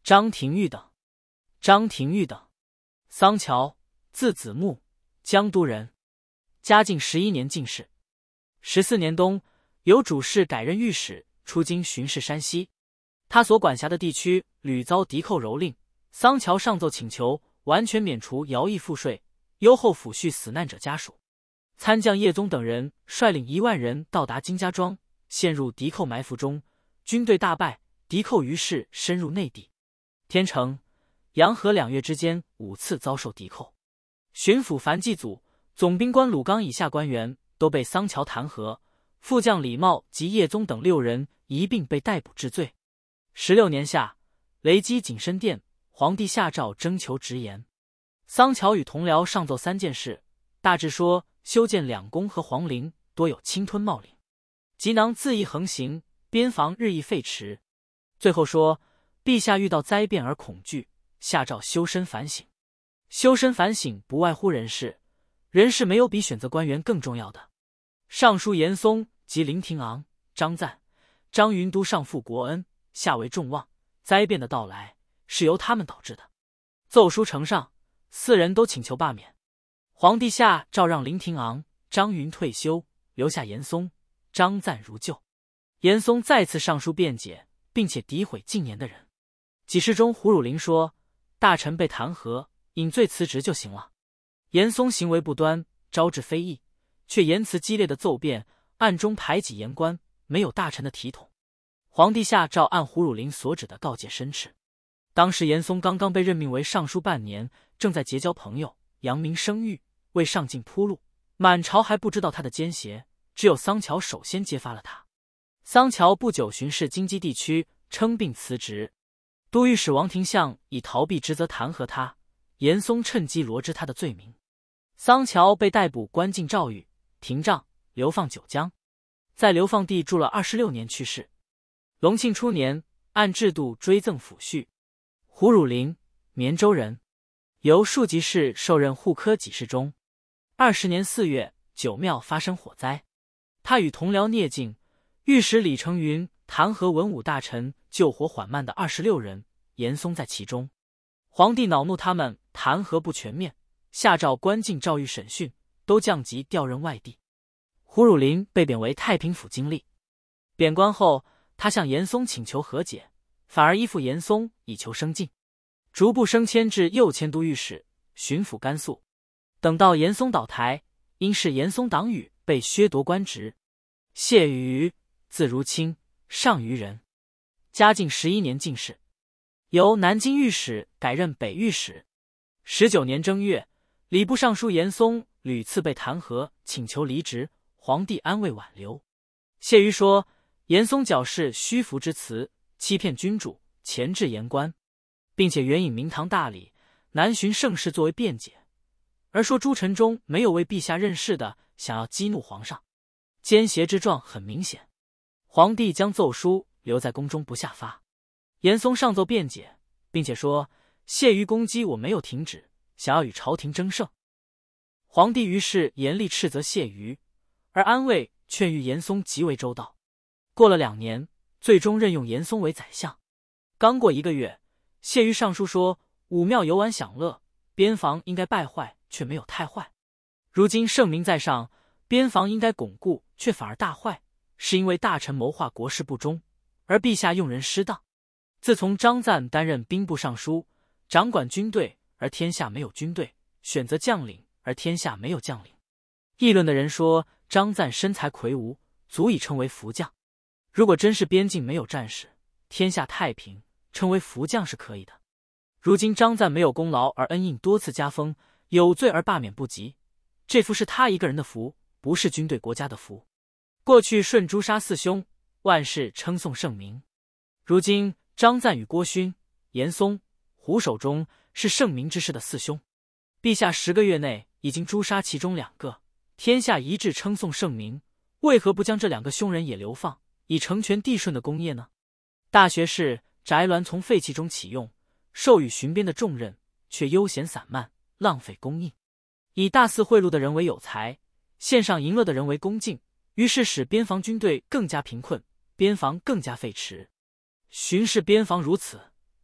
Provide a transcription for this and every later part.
张廷玉等。张廷玉等，桑乔，字子木，江都人。嘉靖11年进士。14年冬，由主事改任御史，出京巡视山西。他所管辖的地区屡遭敌寇蹂躏，桑乔上奏请求完全免除徭役赋税，优厚抚恤死难者家属。参将叶宗等人率领1万人到达金家庄，陷入敌寇埋伏中，军队大败，敌寇于是深入内地。天成、阳和2月之间5次遭受敌寇。巡抚樊继祖、总兵官鲁纲以下官员都被桑乔弹劾，副将李茂及叶宗等6人一并被逮捕治罪。16年夏，雷击景深殿，皇帝下诏征求直言。桑乔与同僚上奏3件事，大致说修建2宫和皇陵多有侵吞冒领，急囊恣意横行，边防日益废弛。最后说陛下遇到灾变而恐惧，下诏修身反省。修身反省不外乎人事，人事没有比选择官员更重要的。尚书严嵩及林廷昂、张赞、张云都上负国恩，下为众望，灾变的到来是由他们导致的。奏书呈上，4人都请求罢免。皇帝下诏让林廷昂、张云退休，留下严嵩、张赞如旧。严嵩再次上书辩解，并且诋毁近年的人。给事中胡汝霖说，大臣被弹劾，引罪辞职就行了。严嵩行为不端，招致非议，却言辞激烈的奏辩，暗中排挤言官，没有大臣的体统。皇帝下诏按胡汝霖所指的告诫申斥。当时严嵩刚刚被任命为尚书半年，正在结交朋友，扬名声誉，为上进铺路，满朝还不知道他的奸邪，只有桑乔首先揭发了他。桑乔不久巡视京畿地区，称病辞职。都御史王廷相以逃避职责弹劾他，严嵩趁机罗织他的罪名。桑乔被逮捕，关进诏狱，廷杖，流放九江，在流放地住了26年去世。隆庆初年，按制度追赠抚恤。胡汝霖，绵州人，由庶吉士受任户科给事中。20年4月，九庙发生火灾，他与同僚聂镜、御史李成云弹劾文武大臣救火缓慢的26人，严嵩在其中。皇帝恼怒他们弹劾不全面，下诏关进诏狱审讯，都降级调任外地。胡汝霖被贬为太平府经历。贬官后，他向严嵩请求和解，反而依附严嵩以求升进，逐步升迁至右迁都御史、巡抚甘肃。等到严嵩倒台，因是严嵩党羽，被削夺官职。谢瑜，字如清，上虞人。嘉靖11年进士，由南京御史改任北御史。19年正月，礼部尚书严嵩屡次被弹劾，请求离职，皇帝安慰挽留。谢瑜说，严嵩矫饰虚浮之词，欺骗君主，钳制言官，并且援引明堂大礼，南巡盛世作为辩解，而说诸臣中没有为陛下任事的，想要激怒皇上，奸邪之状很明显。皇帝将奏书留在宫中不下发。严嵩上奏辩解，并且说谢瑜攻击我没有停止，想要与朝廷争胜。皇帝于是严厉斥责谢瑜，而安慰劝谕严嵩极为周到。过了2年，最终任用严嵩为宰相。刚过1个月，谢瑜上书说武庙游玩享乐，边防应该败坏，却没有太坏。如今圣明在上，边防应该巩固，却反而大坏，是因为大臣谋划国事不忠，而陛下用人失当。自从张赞担任兵部尚书，掌管军队而天下没有军队，选择将领而天下没有将领。议论的人说张赞身材魁梧，足以称为福将。如果真是边境没有战事，天下太平，称为福将是可以的。如今张赞没有功劳而恩印多次加封，有罪而罢免不及，这福是他一个人的福，不是军队国家的福。过去舜诛杀4兄，万世称颂圣明。如今张赞与郭勋、严嵩、胡守中是圣明之士的4兄，陛下10个月内已经诛杀其中2个，天下一致称颂圣明，为何不将这2个凶人也流放，以成全帝舜的功业呢？大学士翟鸾从废弃中启用，授予巡边的重任，却悠闲散漫，浪费公印。以大肆贿赂的人为有才，献上淫乐的人为恭敬，于是使边防军队更加贫困，边防更加废弛。巡视边防如此，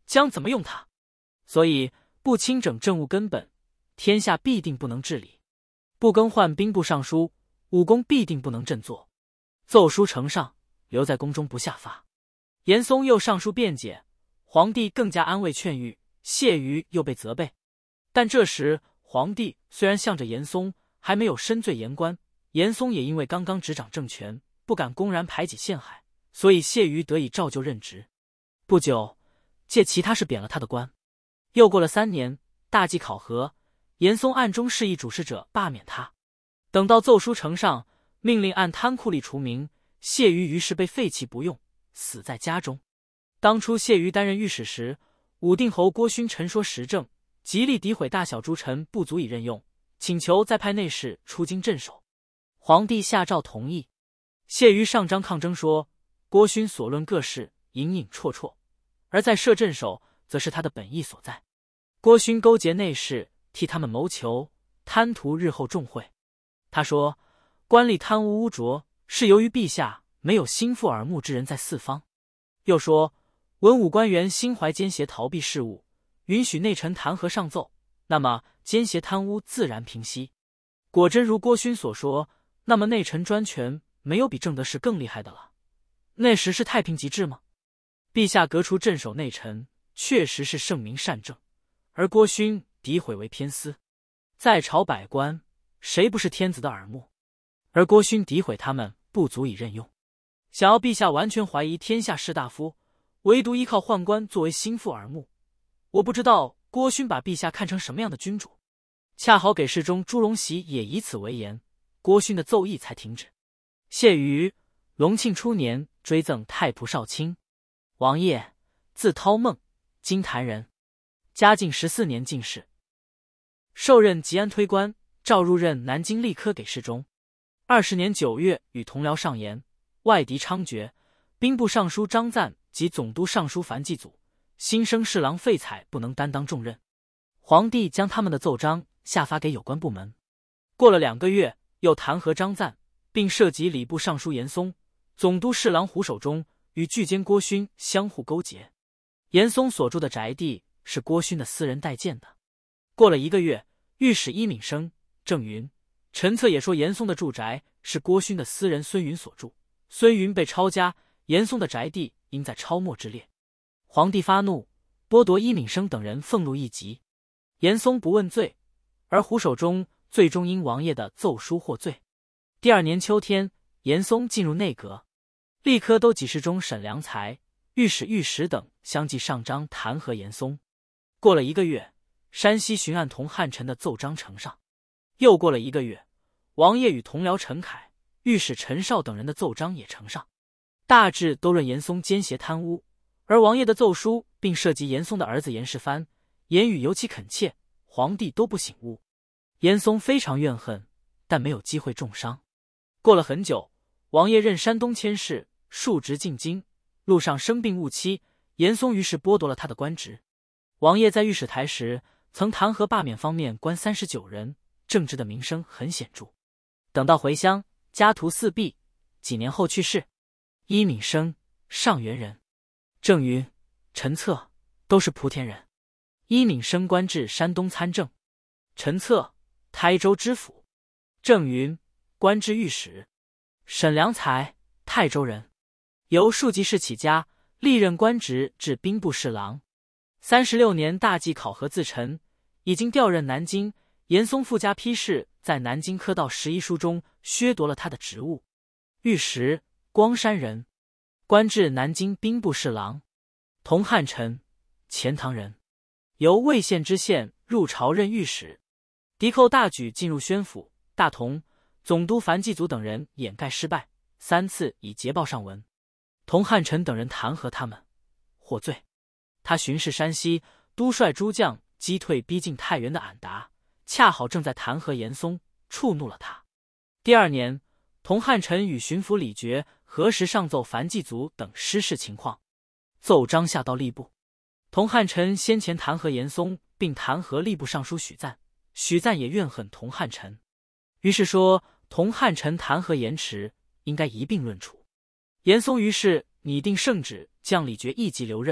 将怎么用他？所以不清整政务根本，天下必定不能治理；不更换兵部尚书，武功必定不能振作。奏书呈上，留在宫中不下发。严嵩又上书辩解，皇帝更加安慰劝谕，谢瑜又被责备。但这时皇帝虽然向着严嵩，还没有深罪言官，严嵩也因为刚刚执掌政权，不敢公然排挤陷害，所以谢瑜得以照旧任职。不久，借其他事贬了他的官。又过了3年，大计考核，严嵩暗中示意主事者罢免他。等到奏书呈上，命令按贪库吏除名，谢瑜于是被废弃不用，死在家中。当初谢瑜担任御史时，武定侯郭勋陈说时政，极力诋毁大小诸臣不足以任用，请求再派内侍出京镇守。皇帝下诏同意。谢瑜上章抗争说，郭勋所论各事隐隐绰绰，而在设镇守，则是他的本意所在。郭勋勾结内侍，替他们谋求，贪图日后重惠。他说，官吏贪污污浊，是由于陛下没有心腹耳目之人在四方。又说，文武官员心怀奸邪，逃避事务，允许内臣弹劾上奏，那么奸邪贪污自然平息。果真如郭勋所说，那么内臣专权，没有比正德时更厉害的了。那时是太平极致吗？陛下革除镇守内臣，确实是圣明善政，而郭勋诋毁为偏私。在朝百官，谁不是天子的耳目？而郭勋诋毁他们，不足以任用。想要陛下完全怀疑天下士大夫，唯独依靠宦官作为心腹耳目，我不知道郭勋把陛下看成什么样的君主。恰好给事中朱荣禧也以此为言，郭勋的奏议才停止。谢于隆庆初年追赠太仆少卿。王业，字涛孟，金坛人，嘉靖14年进士，受任吉安推官，召入任南京吏科给事中。20年9月与同僚上言，外敌猖獗，兵部尚书张赞及总督尚书樊继祖、新生侍郎费采不能担当重任。皇帝将他们的奏章下发给有关部门。过了2个月，又弹劾张赞，并涉及礼部尚书严嵩、总督侍郎胡守忠与巨监郭勋相互勾结。严嵩所住的宅地是郭勋的私人代建的。过了1个月，御史伊敏生、郑云、陈策也说严嵩的住宅是郭勋的私人孙云所住，孙云被抄家，严嵩的宅地应在抄没之列。皇帝发怒，剥夺伊敏生等人俸禄1级。严嵩不问罪，而胡守忠最终因王爷的奏书获罪。第2年秋天，严嵩进入内阁，吏科都给事中沈良才、御史御史等相继上章弹劾严嵩。过了1个月，山西巡按童汉臣的奏章呈上。又过了1个月，王爷与同僚陈凯、御史陈绍等人的奏章也呈上，大致都论严嵩奸邪贪污，而王爷的奏书并涉及严嵩的儿子严世蕃，言语尤其恳切，皇帝都不醒悟。严嵩非常怨恨，但没有机会重伤。过了很久，王爷任山东佥事，述职进京，路上生病误期，严嵩于是剥夺了他的官职。王爷在御史台时，曾弹劾罢免方面官39人，政治的名声很显著。等到回乡，家徒四壁，几年后去世。伊敏生，上元人；郑云、陈策都是莆田人。伊敏生官至山东参政，陈策台州知府，郑云官至御史。沈良才泰州人，由庶吉士起家，历任官职至兵部侍郎。36年大计考核自陈，已经调任南京。严嵩附加批示在南京科道11书中削夺了他的职务。御史，光山人，官至南京兵部侍郎。童汉臣，钱塘人，由魏县知县入朝任御史。敌寇大举进入宣府，大同、总督樊继祖等人掩盖失败，3次以捷报上文。童汉臣等人弹劾他们，获罪。他巡视山西，督率诸将击退逼近太原的俺答，恰好正在弹劾严嵩，触怒了他。第2年，童汉臣与巡抚李傕何时上奏樊继祖等失事情况，奏章下到吏部。童汉臣先前弹劾严嵩，并弹劾吏部尚书许赞，许赞也怨恨童汉臣，于是说童汉臣弹劾延迟，应该一并论处。严嵩于是拟定圣旨，将李傕一级留任，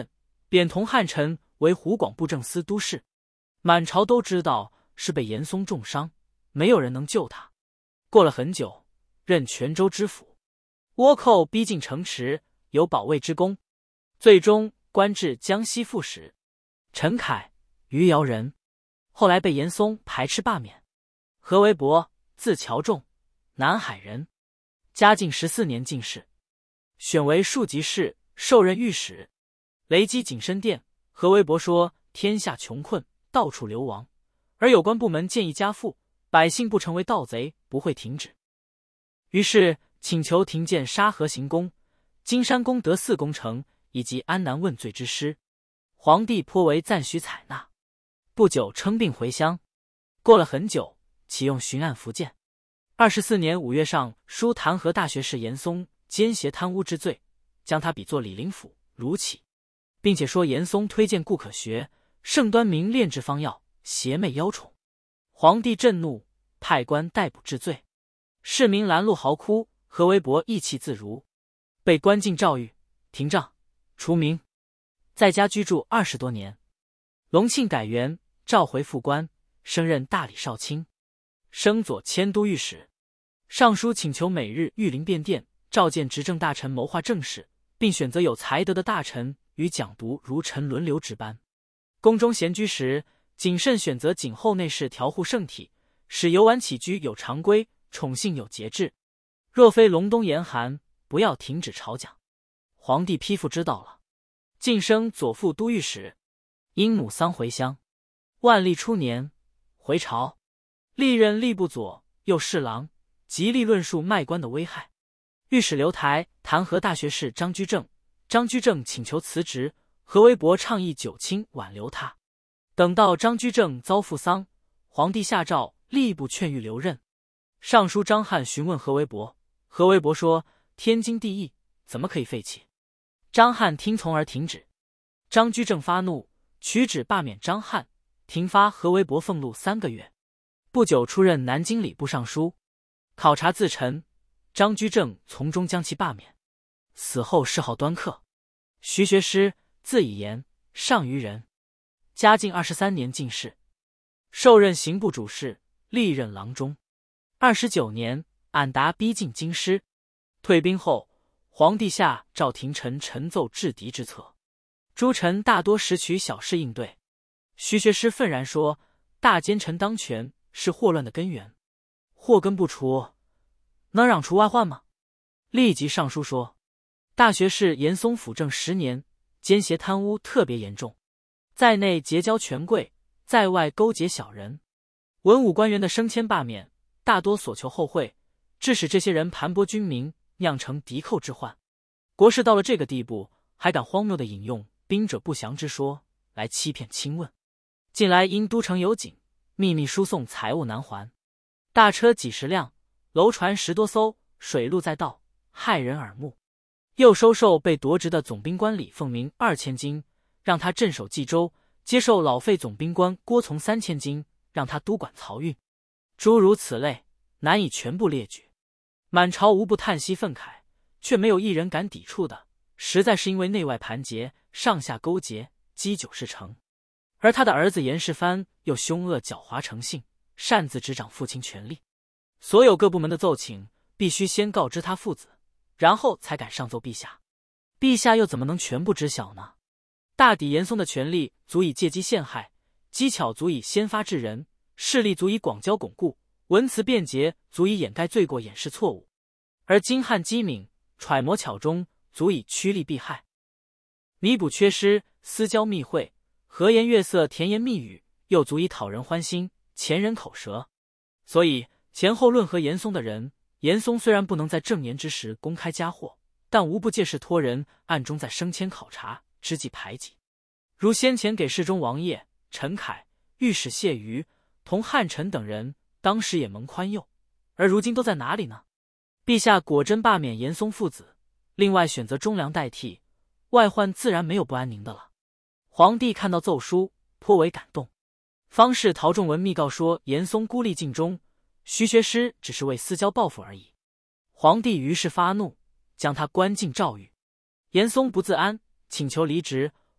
贬同汉臣为湖广布政司都事。满朝都知道是被严嵩重伤，没有人能救他。过了很久，任泉州知府。倭寇逼近城池，有保卫之功，最终官至江西副使。陈凯，余姚人，后来被严嵩排斥罢免。何维伯，字乔仲，南海人，嘉靖14年进士，选为庶吉士，受任御史。雷击景深殿，何维伯说天下穷困，到处流亡，而有关部门建议加赋，百姓不成为盗贼，不会停止。于是请求停建沙河行宫、金山宫德寺工程以及安南问罪之师。皇帝颇为赞许采纳，不久称病回乡。过了很久，启用巡按福建。24年5月上书弹劾大学士严嵩奸邪贪污之罪，将他比作李林甫、卢杞，并且说严嵩推荐顾可学、盛端明炼制方药，邪魅妖宠。皇帝震怒，派官逮捕治罪。市民拦路嚎哭，何维伯意气自如，被关进诏狱，廷杖，除名，在家居住20多年。隆庆改元，召回副官，升任大理少卿，升左迁都御史。上书请求每日御林便殿，召见执政大臣谋划政事，并选择有才德的大臣与讲读儒臣轮流值班。宫中闲居时，谨慎选择谨后内侍调护圣体，使游玩起居有常规，宠幸有节制。若非隆冬严寒，不要停止朝讲。皇帝批复知道了，晋升左副都御史。因母丧回乡。万历初年回朝，历任吏部左右侍郎，极力论述卖官的危害。御史刘台弹劾大学士张居正，张居正请求辞职，何维伯倡议九卿挽留他。等到张居正遭父丧，皇帝下诏吏部劝谕留任。上书张翰询问何维伯，何维伯说天经地义，怎么可以废弃？张翰听从而停止。张居正发怒，取旨罢免张翰，停发何维伯俸禄3个月。不久出任南京礼部尚书，考察自陈，张居正从中将其罢免。死后谥号端客。徐学师，字以言，上虞人，嘉靖23年进士，受任刑部主事，历任郎中。29年，俺答逼近京师。退兵后，皇帝下诏廷臣陈奏制敌之策，诸臣大多实取小事应对。徐学师愤然说，大奸臣当权是祸乱的根源，祸根不除，能攘除外患吗？立即上书说，大学士严嵩辅政10年，奸邪贪污特别严重，在内结交权贵，在外勾结小人，文武官员的升迁罢免大多所求后惠，致使这些人盘剥军民，酿成敌寇之患。国事到了这个地步，还敢荒谬地引用兵者不降之说来欺骗亲问。近来因都城有警，秘密输送财物难还，大车几十辆，楼船10多艘，水路在道，骇人耳目。又收受被夺职的总兵官李凤鸣2000金，让他镇守冀州，接受老废总兵官郭从3000金，让他督管漕运。诸如此类，难以全部列举。满朝无不叹息愤慨，却没有一人敢抵触的，实在是因为内外盘结，上下勾结，积久事成。而他的儿子严世蕃又凶恶狡猾成性，擅自执掌父亲权力。所有各部门的奏请，必须先告知他父子，然后才敢上奏陛下。陛下又怎么能全部知晓呢？大抵严嵩的权力足以借机陷害，机巧足以先发制人，势力足以广交巩固，文辞便捷足以掩盖罪过，掩饰错误。而精悍机敏，揣摩巧中，足以趋利避害，弥补缺失，私交密会，和颜悦色，甜言蜜语，又足以讨人欢心，钳人口舌。所以前后论和严嵩的人，严嵩虽然不能在正年之时公开加祸，但无不借势托人，暗中在升迁考察之际排挤。如先前给侍中王业、陈凯、御史谢瑜、同汉臣等人，当时也蒙宽宥，而如今都在哪里呢？陛下果真罢免严嵩父子，另外选择忠良代替，外患自然没有不安宁的了。皇帝看到奏书，颇为感动。方士陶仲文密告说，严嵩孤立尽忠，徐学师只是为私交报复而已。皇帝于是发怒，将他关进诏狱。严嵩不自安，请求离职，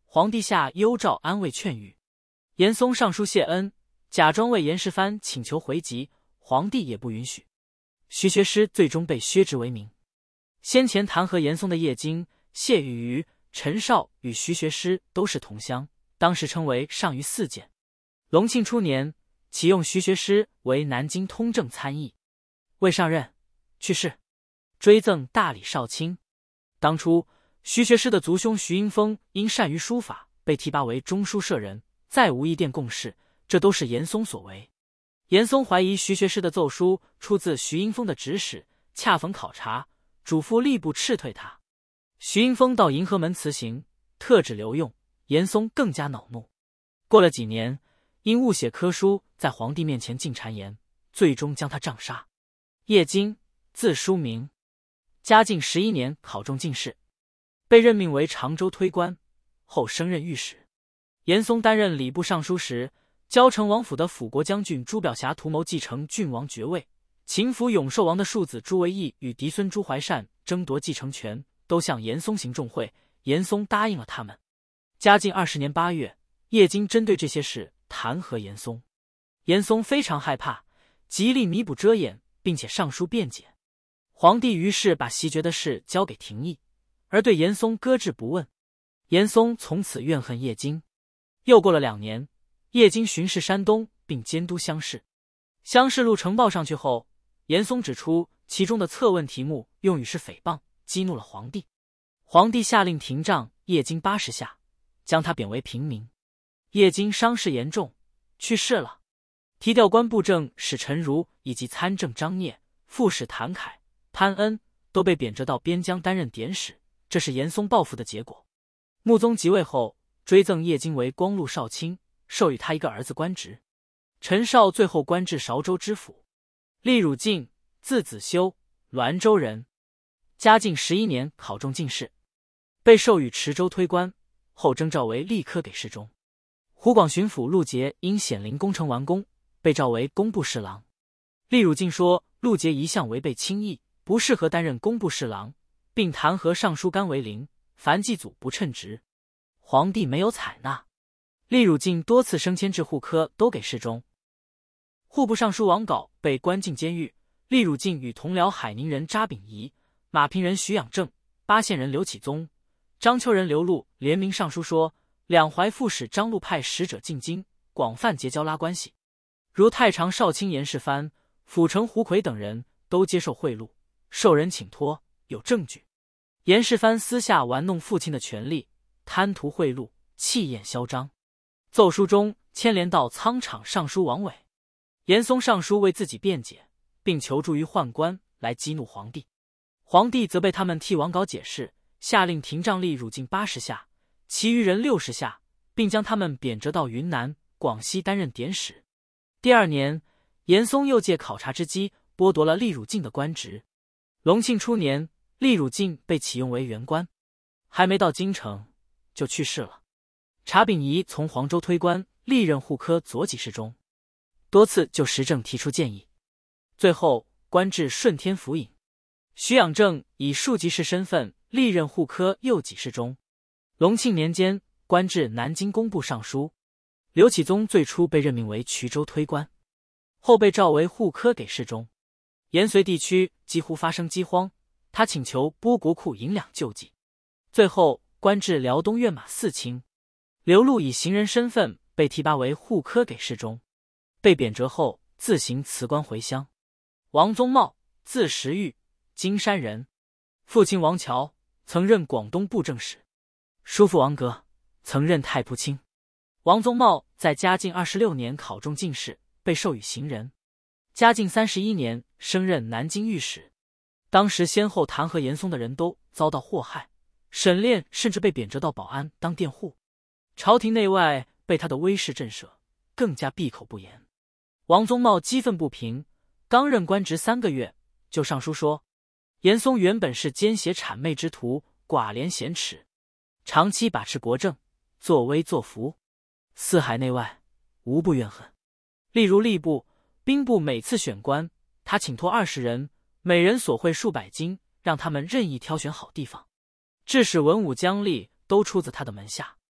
皇帝下幽诏安慰劝谕。严嵩上书谢恩，假装为严世蕃请求回籍，皇帝也不允许。徐学师最终被削职为民。先前弹劾严嵩的叶京、谢宇瑜、陈绍与徐学师都是同乡，当时称为上虞四监。隆庆初年，启用徐学师为南京通政参议，未上任去世，追赠大理少卿。当初徐学师的族兄徐英峰因善于书法，被提拔为中书舍人，再无一殿贡士，这都是严嵩所为。严嵩怀疑徐学师的奏书出自徐英峰的指使，恰逢考察，嘱咐吏部斥退他。徐英峰到银河门辞行，特指留用，严嵩更加恼怒。过了几年，因误写科书，在皇帝面前进谗言，最终将他杖杀。叶京，字叔明，嘉靖11年考中进士，被任命为常州推官，后升任御史。严嵩担任礼部尚书时，交城王府的辅国将军朱表侠图谋继承郡王爵位，秦府永寿王的庶子朱维义与嫡孙朱怀善争夺继承权，都向严嵩行重贿，严嵩答应了他们。嘉靖20年8月，叶京针对这些事弹劾严嵩，严嵩非常害怕，极力弥补遮掩，并且上书辩解。皇帝于是把袭爵的事交给廷议，而对严嵩搁置不问。严嵩从此怨恨叶京。又过了2年，叶京巡视山东，并监督乡试。乡试录呈报上去后，严嵩指出其中的测问题目用语是诽谤，激怒了皇帝。皇帝下令廷杖叶京80下，将他贬为平民。叶京伤势严重，去世了。提调官布政使陈如以及参政张聂、副使谭凯、潘恩都被贬谪到边疆担任典史，这是严嵩报复的结果。穆宗即位后，追赠叶京为光禄少卿，授予他一个儿子官职。陈绍最后官至韶州知府。厉汝敬，字子修，滦州人。嘉靖11年考中进士，被授予池州推官，后征召为吏科给事中。湖广巡抚陆杰因显陵工程完工，被召为工部侍郎。厉汝敬说陆杰一向违背亲议，不适合担任工部侍郎，并弹劾尚书甘为陵、樊继祖不称职。皇帝没有采纳，厉汝敬多次升迁至户科都给事中。户部尚书王杲被关进监狱，厉汝敬与同僚海宁人查秉仪、马平人徐养正、巴县人刘启宗、章丘人刘禄联名上书说，两淮副使张禄派使者进京，广泛结交拉关系，如太常少卿严世蕃、辅丞胡奎等人都接受贿赂，受人请托，有证据。严世蕃私下玩弄父亲的权力，贪图贿赂，气焰嚣张。奏书中牵连到仓场尚书王伟。严嵩上书为自己辩解，并求助于宦官来激怒皇帝。皇帝则被他们替王杲解释，下令廷杖厉汝敬80下，其余人60下，并将他们贬谪到云南、广西担任典史。第2年，严嵩又借考察之机剥夺了厉汝敬的官职。隆庆初年，厉汝敬被启用为员官，还没到京城就去世了。查秉仪从黄州推官，历任户科左给事中，多次就时政提出建议，最后官至顺天府尹。徐养正以庶吉士身份历任户科右给事中。隆庆年间，官至南京工部尚书。刘启宗最初被任命为衢州推官，后被召为户科给事中。延绥地区几乎发生饥荒，他请求拨国库银两救济，最后官至辽东院马4卿。刘禄以行人身份被提拔为户科给事中，被贬谪后自行辞官回乡。王宗茂，字时玉，金山人，父亲王乔曾任广东布政使，叔父王格曾任太仆卿。王宗茂在嘉靖26年考中进士，被授予行人。嘉靖31年升任南京御史。当时先后弹劾严嵩的人都遭到祸害，沈炼甚至被贬谪到保安当佃户。朝廷内外被他的威势震慑，更加闭口不言。王宗茂激愤不平，刚任官职3个月，就上书说，严嵩原本是奸邪谄媚之徒，寡廉鲜耻，长期把持国政，作威作福，四海内外无不怨恨。例如吏部、兵部每次选官，他请托20人，每人所贿数百金，让他们任意挑选好地方，致使文武将吏都出自他的门下。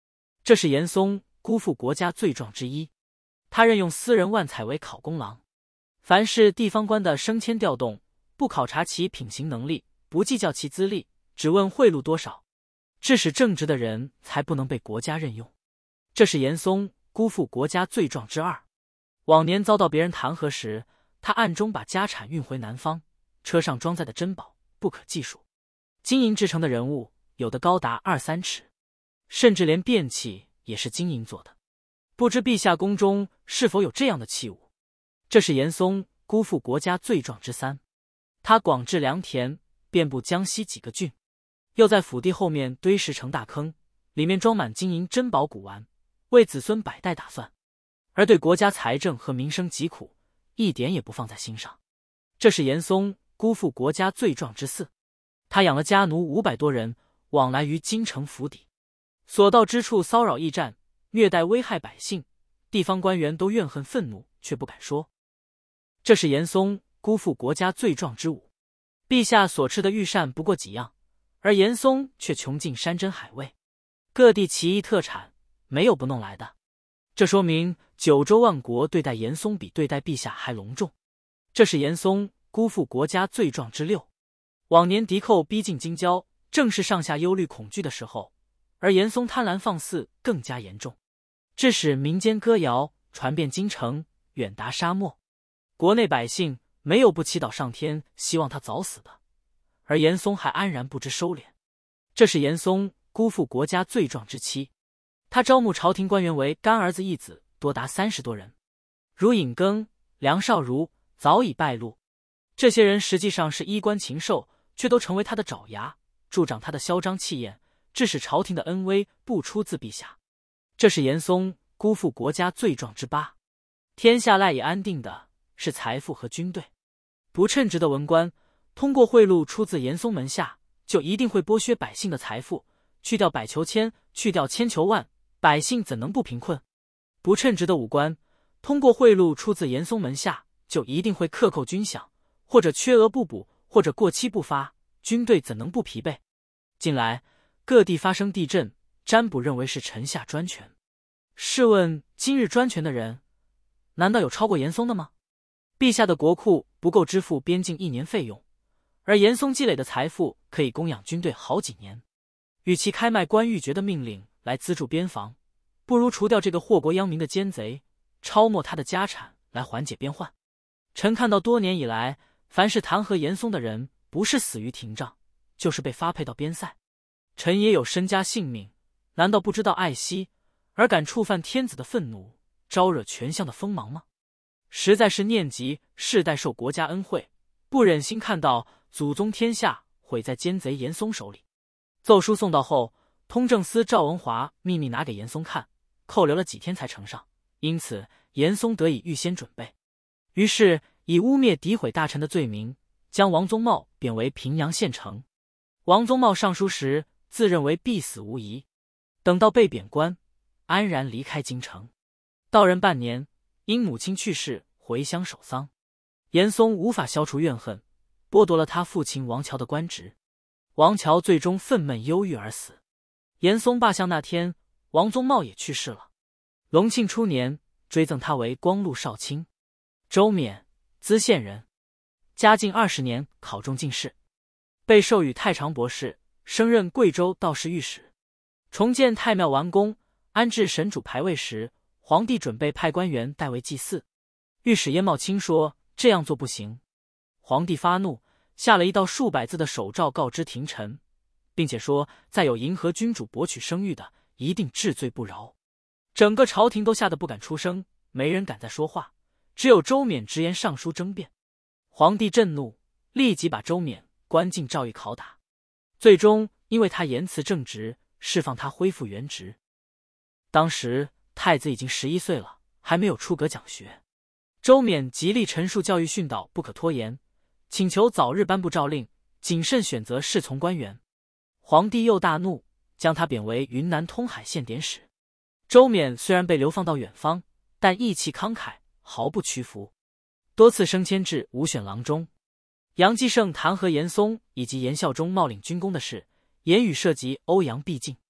这是严嵩辜负国家罪状之一。他任用私人万采为考功郎，凡是地方官的升迁调动，不考察其品行能力，不计较其资历，只问贿赂多少，致使正直的人才不能被国家任用。这是严嵩辜负国家罪状之二。往年遭到别人弹劾时，他暗中把家产运回南方，车上装载的珍宝不可计数，金银制成的人物有的高达2-3尺，甚至连便器也是金银做的。不知陛下宫中是否有这样的器物？这是严嵩辜负国家罪状之三。他广置良田，遍布江西几个郡，又在府邸后面堆石成大坑，里面装满金银珍宝古玩，为子孙百代打算，而对国家财政和民生疾苦一点也不放在心上。这是严嵩辜负国家罪状之四。他养了家奴500多人，往来于京城府邸，所到之处骚扰驿站，虐待危害百姓，地方官员都怨恨愤怒，却不敢说。这是严嵩辜负国家罪状之五。陛下所赐的御膳不过几样，而严嵩却穷尽山珍海味，各地奇异特产没有不弄来的。这说明九州万国对待严嵩比对待陛下还隆重。这是严嵩辜负国家罪状之六。往年敌寇逼近京郊，正是上下忧虑恐惧的时候，而严嵩贪婪放肆更加严重，致使民间歌谣传遍京城，远达沙漠。国内百姓没有不祈祷上天希望他早死的，而严嵩还安然不知收敛。这是严嵩辜负国家罪状之七。他招募朝廷官员为干儿子义子多达30多人，如尹庚、梁少儒早已败露。这些人实际上是衣冠禽兽，却都成为他的爪牙，助长他的嚣张气焰，致使朝廷的恩威不出自陛下。这是严嵩辜负国家罪状之八。天下赖以安定的是财富和军队，不称职的文官通过贿赂出自严嵩门下，就一定会剥削百姓的财富，去掉百求千，去掉千求万，百姓怎能不贫困？不称职的武官通过贿赂出自严嵩门下，就一定会克扣军饷，或者缺额不补，或者过期不发，军队怎能不疲惫？近来各地发生地震，占卜认为是臣下专权。试问今日专权的人，难道有超过严嵩的吗？陛下的国库不够支付边境1年费用，而严嵩积累的财富可以供养军队好几年。与其开卖关玉珏的命令来资助边防，不如除掉这个祸国殃民的奸贼，抄没他的家产来缓解边患。臣看到多年以来，凡是弹劾严嵩的人，不是死于廷杖，就是被发配到边塞。臣也有身家性命，难道不知道爱惜，而敢触犯天子的愤怒，招惹权相的锋芒吗？实在是念及世代受国家恩惠，不忍心看到祖宗天下毁在奸贼严嵩手里。奏书送到后，通政司赵文华秘密拿给严嵩看，扣留了几天才呈上，因此严嵩得以预先准备。于是以污蔑诋毁大臣的罪名，将王宗茂贬为平阳县丞。王宗茂上书时自认为必死无疑，等到被贬官，安然离开京城。到任半年，因母亲去世回乡守丧。严嵩无法消除怨恨，剥夺了他父亲王乔的官职。王乔最终愤懑忧郁而死。严嵩罢相那天，王宗茂也去世了。隆庆初年，追赠他为光禄少卿。周冕，淄县人，嘉靖20年考中进士，被授予太常博士，升任贵州道士御史。重建太庙完工，安置神主牌位时，皇帝准备派官员代为祭祀。御史燕茂卿说这样做不行。皇帝发怒，下了一道数百字的手诏告知廷臣，并且说再有迎合君主博取声誉的，一定治罪不饶。整个朝廷都吓得不敢出声，没人敢再说话，只有周冕直言上书争辩。皇帝震怒，立即把周冕关进诏狱拷打，最终因为他言辞正直，释放他恢复原职。当时太子已经11岁了，还没有出阁讲学。周冕极力陈述教育训导不可拖延，请求早日颁布诏令，谨慎选择侍从官员。皇帝又大怒，将他贬为云南通海县典史。周冕虽然被流放到远方，但义气慷慨，毫不屈服，多次升迁至武选郎中。杨继盛弹劾严嵩以及严孝忠冒领军功的事，言语涉及欧阳必敬。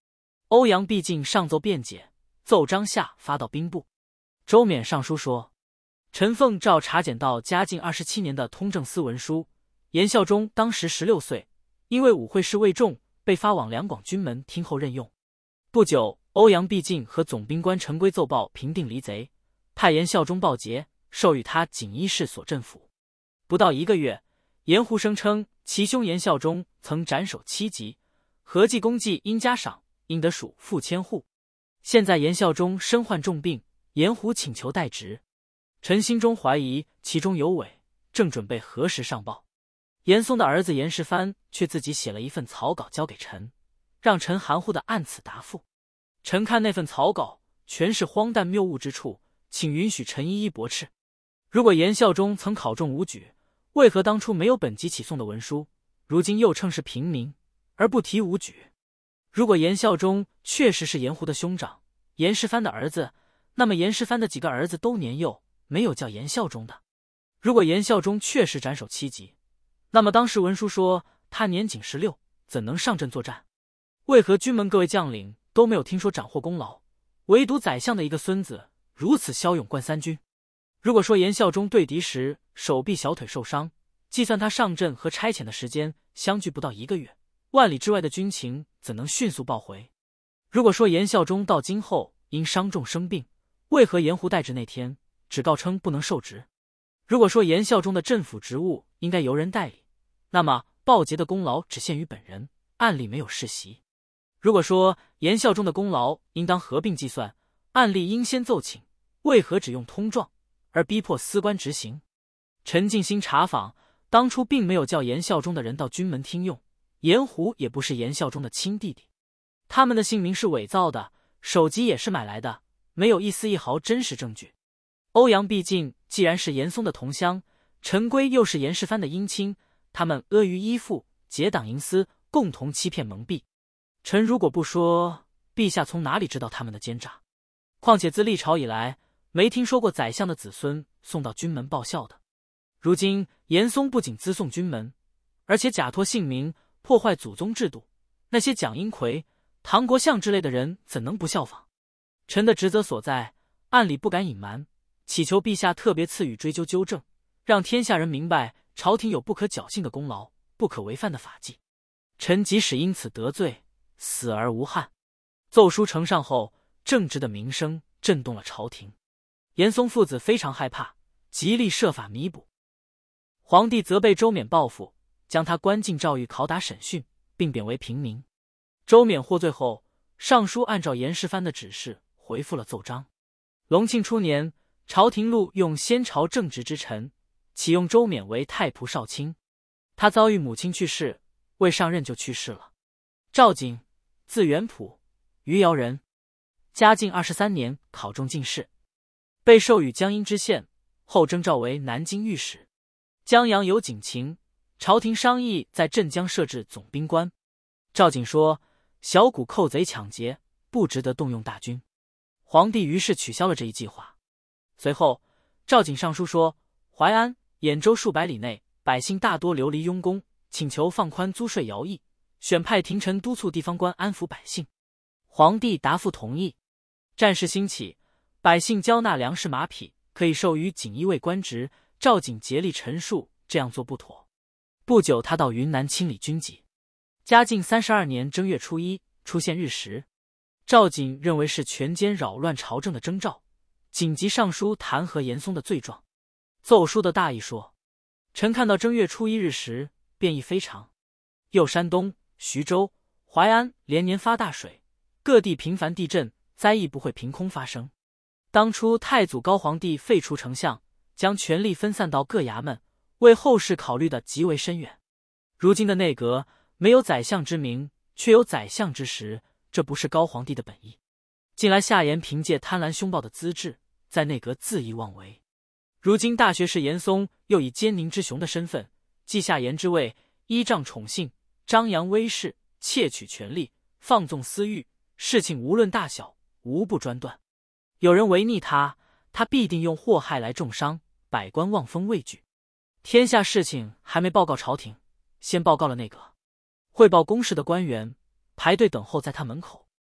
欧阳必进上奏辩解，奏章下发到兵部。周冕上书说，陈凤照查检到嘉靖27年的通政司文书，严孝忠当时16岁，因为武会事未中，被发往两广军门听候任用。不久，欧阳必进和总兵官陈规奏报平定黎贼，派严孝忠报捷，授予他锦衣侍所镇抚。不到1个月，严胡声称其兄严孝忠曾斩首7级，合计功绩应加赏，应得属赋千户。现在严孝忠身患重病，严胡请求代职。陈心中怀疑其中有伪，正准备何时上报，严嵩的儿子严世蕃却自己写了一份草稿交给陈，让陈含糊地按此答复。陈看那份草稿，全是荒诞谬误之处，请允许陈一一驳斥。如果严孝忠曾考中武举，为何当初没有本级起送的文书，如今又称是平民，而不提武举？如果严孝忠确实是严胡的兄长，严世蕃的儿子，那么严世蕃的几个儿子都年幼，没有叫严孝忠的。如果严孝忠确实斩首7级，那么当时文书说他年仅16，怎能上阵作战？为何军门各位将领都没有听说斩获功劳，唯独宰相的一个孙子如此骁勇冠3军？如果说严孝忠对敌时手臂小腿受伤，计算他上阵和差遣的时间相距不到1个月，万里之外的军情怎能迅速报回？如果说严孝忠到京后因伤重生病，为何严胡代职那天只告称不能受职？如果说严孝忠的镇抚职务应该由人代理，那么报捷的功劳只限于本人，按例没有世袭。如果说严孝忠的功劳应当合并计算，按例应先奏请，为何只用通状，而逼迫司官执行？陈进兴查访，当初并没有叫严孝忠的人到军门听用，严胡也不是严孝忠的亲弟弟，他们的姓名是伪造的，首级也是买来的，没有一丝一毫真实证据。欧阳必进既然是严嵩的同乡，陈规又是严世蕃的姻亲，他们阿谀依附，结党营私，共同欺骗蒙蔽。臣如果不说，陛下从哪里知道他们的奸诈？况且自历朝以来，没听说过宰相的子孙送到军门报效的。如今严嵩不仅资送军门，而且假托姓名，破坏祖宗制度，那些蒋英奎、唐国相之类的人怎能不效仿？臣的职责所在，按理不敢隐瞒，祈求陛下特别赐予追究纠正，让天下人明白朝廷有不可侥幸的功劳，不可违犯的法纪。臣即使因此得罪，死而无憾。奏书呈上后，正直的名声震动了朝廷。严嵩父子非常害怕，极力设法弥补。皇帝责备周冕报复，将他关进诏狱拷打审讯，并贬为平民。周冕获罪后，上书按照严世蕃的指示回复了奏章。隆庆初年，朝廷录用先朝正直之臣，启用周冕为太仆少卿。他遭遇母亲去世，未上任就去世了。赵景，字元溥，余姚人，嘉靖23年考中进士，被授予江阴知县，后征召为南京御史。江阳有警情，朝廷商议在镇江设置总兵官。赵景说，小股寇贼抢劫，不值得动用大军。皇帝于是取消了这一计划。随后，赵景上书说，淮安、兖州数百里内百姓大多流离庸工，请求放宽租税徭役，选派廷臣督促地方官安抚百姓。皇帝答复同意。战事兴起，百姓交纳粮食马匹，可以授予锦衣卫官职。赵景竭力陈述这样做不妥。不久，他到云南清理军籍。嘉靖32年正月初1出现日食，赵景认为是权奸扰乱朝政的征兆，紧急上书弹劾严嵩的罪状。奏书的大意说，臣看到正月初1日食，变异非常。又山东、徐州、淮安连年发大水，各地频繁地震，灾异不会凭空发生。当初太祖高皇帝废除丞相，将权力分散到各衙门，为后世考虑的极为深远。如今的内阁没有宰相之名，却有宰相之实，这不是高皇帝的本意。近来夏言凭借贪婪凶暴的资质，在内阁恣意妄为。如今大学士严嵩又以奸佞之雄的身份，继夏言之位，依仗宠幸，张扬威势，窃取权力，放纵私欲，事情无论大小，无不专断。有人违逆他，他必定用祸害来重伤，百官望风畏惧。天下事情还没报告朝廷，先报告了内阁。汇报公事的官员排队等候在他门口。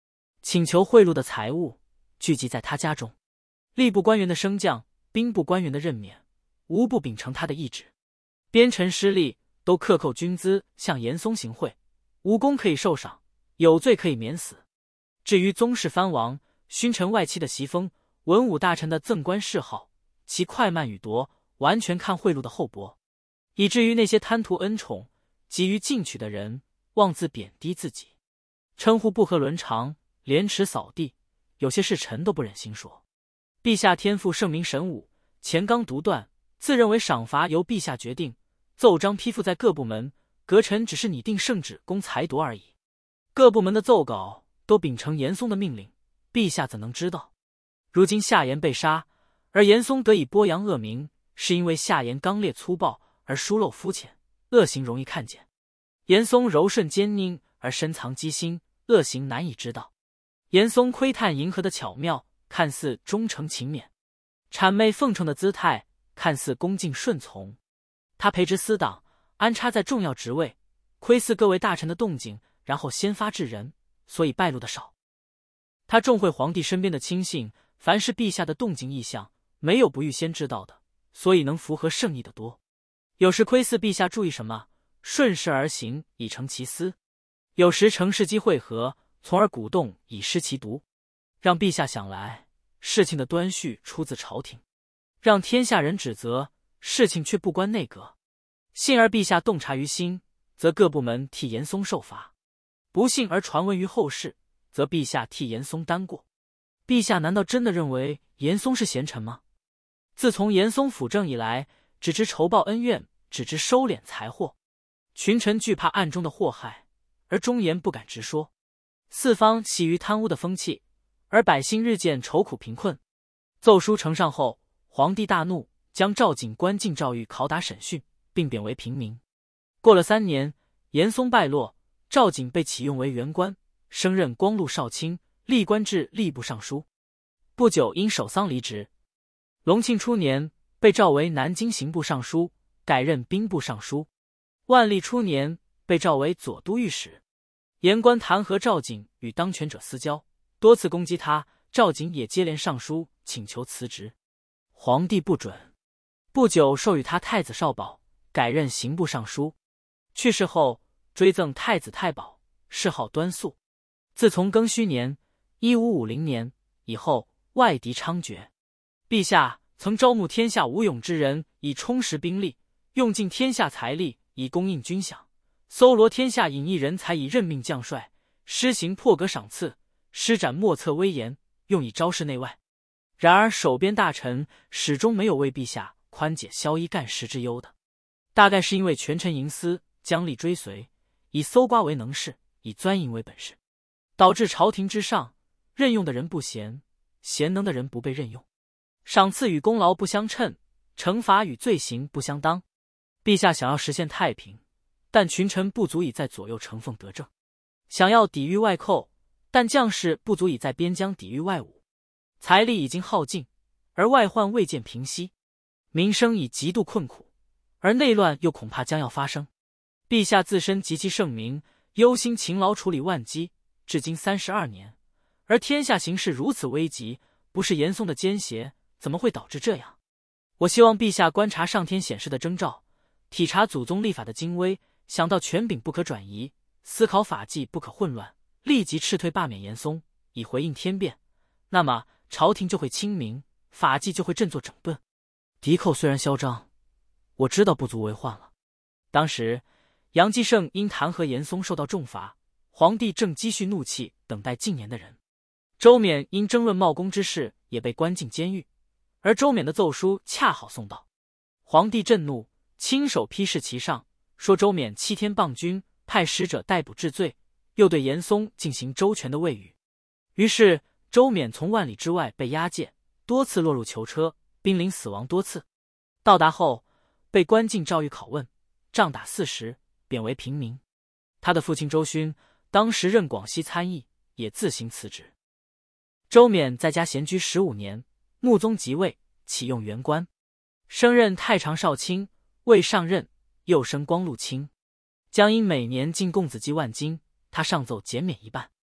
请求贿赂的财物聚集在他家中，吏部官员的升降，兵部官员的任免，无不秉承他的意志。边臣失吏都克扣军资向严嵩行贿，无功可以受赏，有罪可以免死。至于宗室藩王、勋臣外戚的袭封、文武大臣的赠官谥号，其快慢与夺，完全看贿赂的厚薄，以至于那些贪图恩宠、急于进取的人，妄自贬低自己，称呼不合伦常，廉耻扫地，有些事臣都不忍心说。陛下天赋圣明神武，乾纲独断，自认为赏罚由陛下决定，奏章批复在各部门，阁臣只是拟定圣旨供裁夺而已。各部门的奏稿都秉承严嵩的命令，陛下怎能知道？如今夏言被杀，而严嵩得以播扬恶名，是因为夏言刚烈粗暴而疏漏肤浅，恶行容易看见；严嵩柔顺奸佞而深藏机心，恶行难以知道。严嵩窥探迎合的巧妙，看似忠诚勤勉；谄媚奉承的姿态，看似恭敬顺从。他培植私党，安插在重要职位，窥伺各位大臣的动静，然后先发制人，所以败露的少。他重会皇帝身边的亲信，凡是陛下的动静异象，没有不预先知道的，所以能符合圣意的多。有时窥伺陛下注意什么，顺势而行，以成其私；有时乘时机会合，从而鼓动，以失其独。让陛下想来，事情的端绪出自朝廷；让天下人指责，事情却不关内阁。幸而陛下洞察于心，则各部门替严嵩受罚；不幸而传闻于后世，则陛下替严嵩担过。陛下难道真的认为严嵩是贤臣吗？自从严嵩辅政以来，只知仇报恩怨，只知收敛财货，群臣惧怕暗中的祸害，而忠言不敢直说；四方喜于贪污的风气，而百姓日渐愁苦贫困。奏书呈上后，皇帝大怒，将赵景关进诏狱拷打审讯，并贬为平民。过了3年，严嵩败落，赵景被启用为员官，升任光禄少卿，历官至吏部尚书。不久因守丧离职。隆庆初年，被召为南京刑部尚书，改任兵部尚书。万历初年，被召为左都御史。言官弹劾赵景与当权者私交，多次攻击他，赵景也接连上书请求辞职，皇帝不准。不久授予他太子少保，改任刑部尚书。去世后，追赠太子太保，谥号端肃。自从庚戌年1550年以后，外敌猖獗。陛下曾招募天下武勇之人，以充实兵力，用尽天下财力，以供应军饷，搜罗天下隐逸人才，以任命将帅，施行破格赏赐，施展莫测威严，用以昭示内外。然而守边大臣始终没有为陛下宽解宵衣干食之忧的，大概是因为权臣营私，将吏追随，以搜刮为能事，以钻营为本事，导致朝廷之上任用的人不贤，贤能的人不被任用，赏赐与功劳不相称，惩罚与罪行不相当。陛下想要实现太平，但群臣不足以在左右承奉德政；想要抵御外寇，但将士不足以在边疆抵御外侮。财力已经耗尽，而外患未见平息，民生已极度困苦，而内乱又恐怕将要发生。陛下自身极其圣明，忧心勤劳处理万机，至今32年，而天下形势如此危急，不是严嵩的奸邪，怎么会导致这样？我希望陛下观察上天显示的征兆，体察祖宗立法的精微，想到权柄不可转移，思考法纪不可混乱，立即斥退罢免严嵩，以回应天变，那么朝廷就会清明，法纪就会振作整顿。敌寇虽然嚣张，我知道不足为患了。当时杨继盛因弹劾严嵩受到重罚，皇帝正积蓄怒气，等待近年的人。周冕因争论茂功之事，也被关进监狱，而周冕的奏书恰好送到，皇帝震怒，亲手批示其上，说周冕欺天谤君，派使者逮捕治罪，又对严嵩进行周全的喂语。于是周冕从万里之外被押解，多次落入囚车，濒临死亡多次。到达后被关进诏狱拷问，杖打40，贬为平民。他的父亲周勋当时任广西参议，也自行辞职。周冕在家闲居15年，穆宗即位，启用员官，升任太常少卿，未上任，又升光禄卿。将因每年进贡子鸡万斤，他上奏减免一半。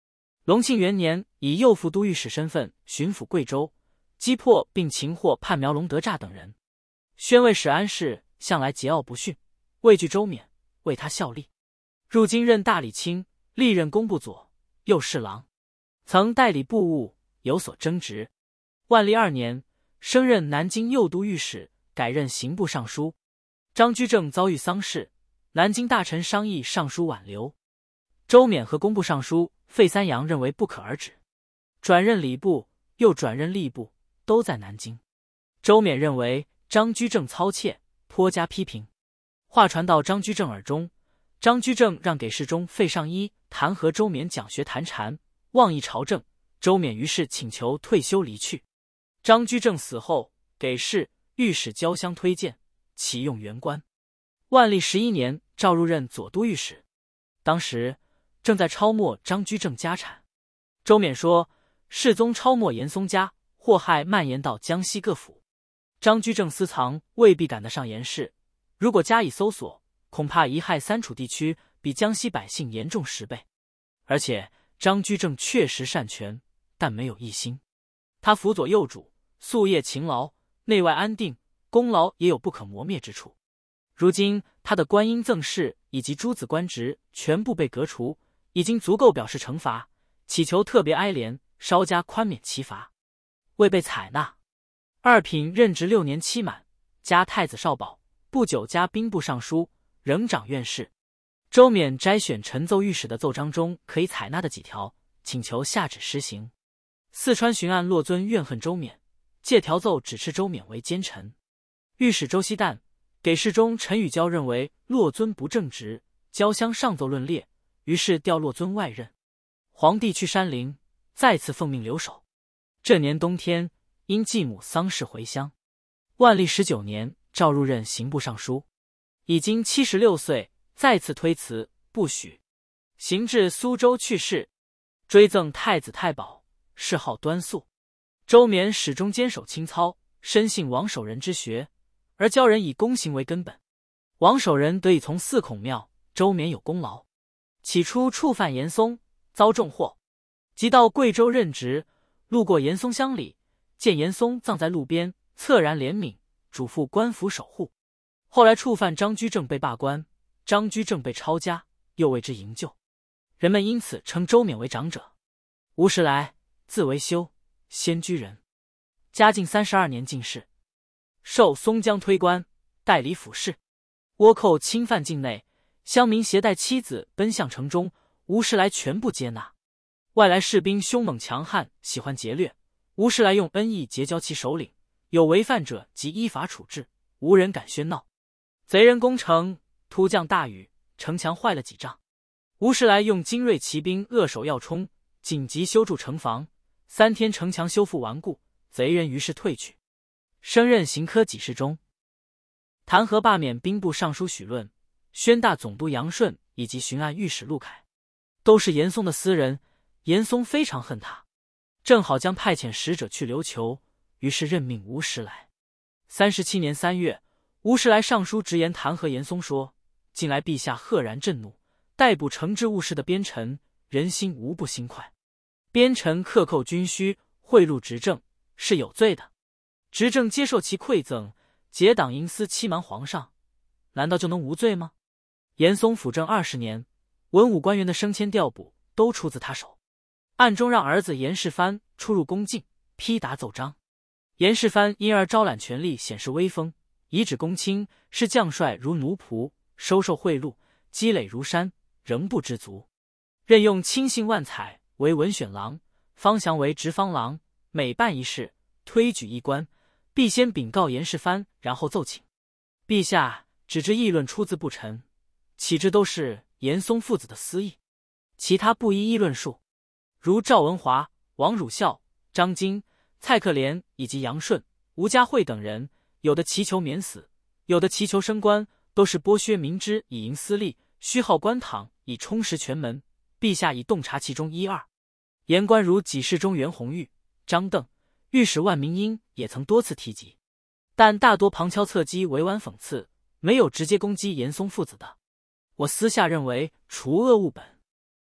隆庆元年，以右副都御史身份巡抚贵州，击破并擒获叛苗龙德乍等人。宣慰使安氏向来桀骜不驯，畏惧周冕，为他效力。入京任大理卿，历任工部左右侍郎，曾代理部务，有所争执。万历2年，升任南京右都御史，改任刑部尚书。张居正遭遇丧事，南京大臣商议上书挽留，周冕和工部尚书费三阳认为不可而止，转任礼部，又转任吏部，都在南京。周冕认为张居正操切，颇加批评。话传到张居正耳中，张居正让给事中费尚一弹劾周冕讲学谈禅，妄议朝政。周冕于是请求退休离去。张居正死后，给事御史交相推荐，启用原官。万历11年，召入任左都御史。当时正在抄没张居正家产。周冕说，世宗抄没严嵩家，祸害蔓延到江西各府。张居正私藏未必赶得上严氏，如果加以搜索，恐怕贻害三楚地区比江西百姓严重10倍。而且张居正确实擅权，但没有一心。他辅佐幼主，夙夜勤劳，内外安定，功劳也有不可磨灭之处。如今他的官阴赠事以及诸子官职全部被革除，已经足够表示惩罚，祈求特别哀怜，稍加宽免其罚。未被采纳。二品任职6年期满，加太子少保，不久加兵部尚书，仍掌院事。周冕摘选陈奏御史的奏章中可以采纳的几条，请求下旨施行。四川巡按骆遵怨恨周冕，借条奏指斥周冕为奸臣。御史周希旦、给事中陈宇娇认为骆遵不正直，交相上奏论列，于是调骆遵外任。皇帝去山陵，再次奉命留守。这年冬天，因继母丧事回乡。万历19年，召入任刑部尚书。已经76岁，再次推辞，不许。行至苏州去世，追赠太子太保，谥号端肃。周冕始终坚守清操，深信王守仁之学，而教人以公行为根本。王守仁得以从4孔庙，周冕有功劳。起初触犯严嵩，遭重祸，即到贵州任职，路过严嵩乡里，见严嵩葬在路边，恻然怜悯，嘱咐官府守护。后来触犯张居正被罢官，张居正被抄家，又为之营救，人们因此称周冕为长者。吴时来，字维修，仙居人，嘉靖32年进士，授松江推官，代理府事。倭寇侵犯境内，乡民携带妻子奔向城中，吴时来全部接纳。外来士兵凶猛强悍，喜欢劫掠，吴时来用恩义结交其首领，有违犯者即依法处置，无人敢喧闹。贼人攻城，突降大雨，城墙坏了几丈。吴时来用精锐骑兵扼守要冲，紧急修筑城防，3天城墙修复完固，贼人于是退去。升任刑科给事中。弹劾罢免兵部尚书许论、宣大总督杨顺以及巡按御史陆凯，都是严嵩的私人，严嵩非常恨他，正好将派遣使者去琉球，于是任命吴时来。37年3月，吴时来上书直言弹劾严嵩说：近来陛下赫然震怒，逮捕惩治误事的边臣，人心无不心快。边臣克扣军需，贿赂执政，是有罪的。执政接受其馈赠，结党营私，欺瞒皇上，难道就能无罪吗？严嵩辅政20年，文武官员的升迁调补都出自他手，暗中让儿子严世蕃出入宫禁，批答奏章。严世蕃因而招揽权力，显示威风，以指公卿，视将帅如奴仆，收受贿赂，积累如山，仍不知足。任用亲信万采为文选郎，方祥为直方郎，每办一事，推举一官，必先禀告严世蕃，然后奏请。陛下只知议论出自不臣，岂知都是严嵩父子的私意，其他不一一论述。如赵文华、王汝孝、张经、蔡克廉以及杨顺、吴嘉慧等人，有的祈求免死，有的祈求升官，都是剥削民脂以营私利，虚耗官帑以充实权门。陛下已洞察其中一二。言官如给事中袁弘玉、张邓、御史万明英也曾多次提及，但大多旁敲侧击，委婉讽刺，没有直接攻击严嵩父子的。我私下认为除恶务本。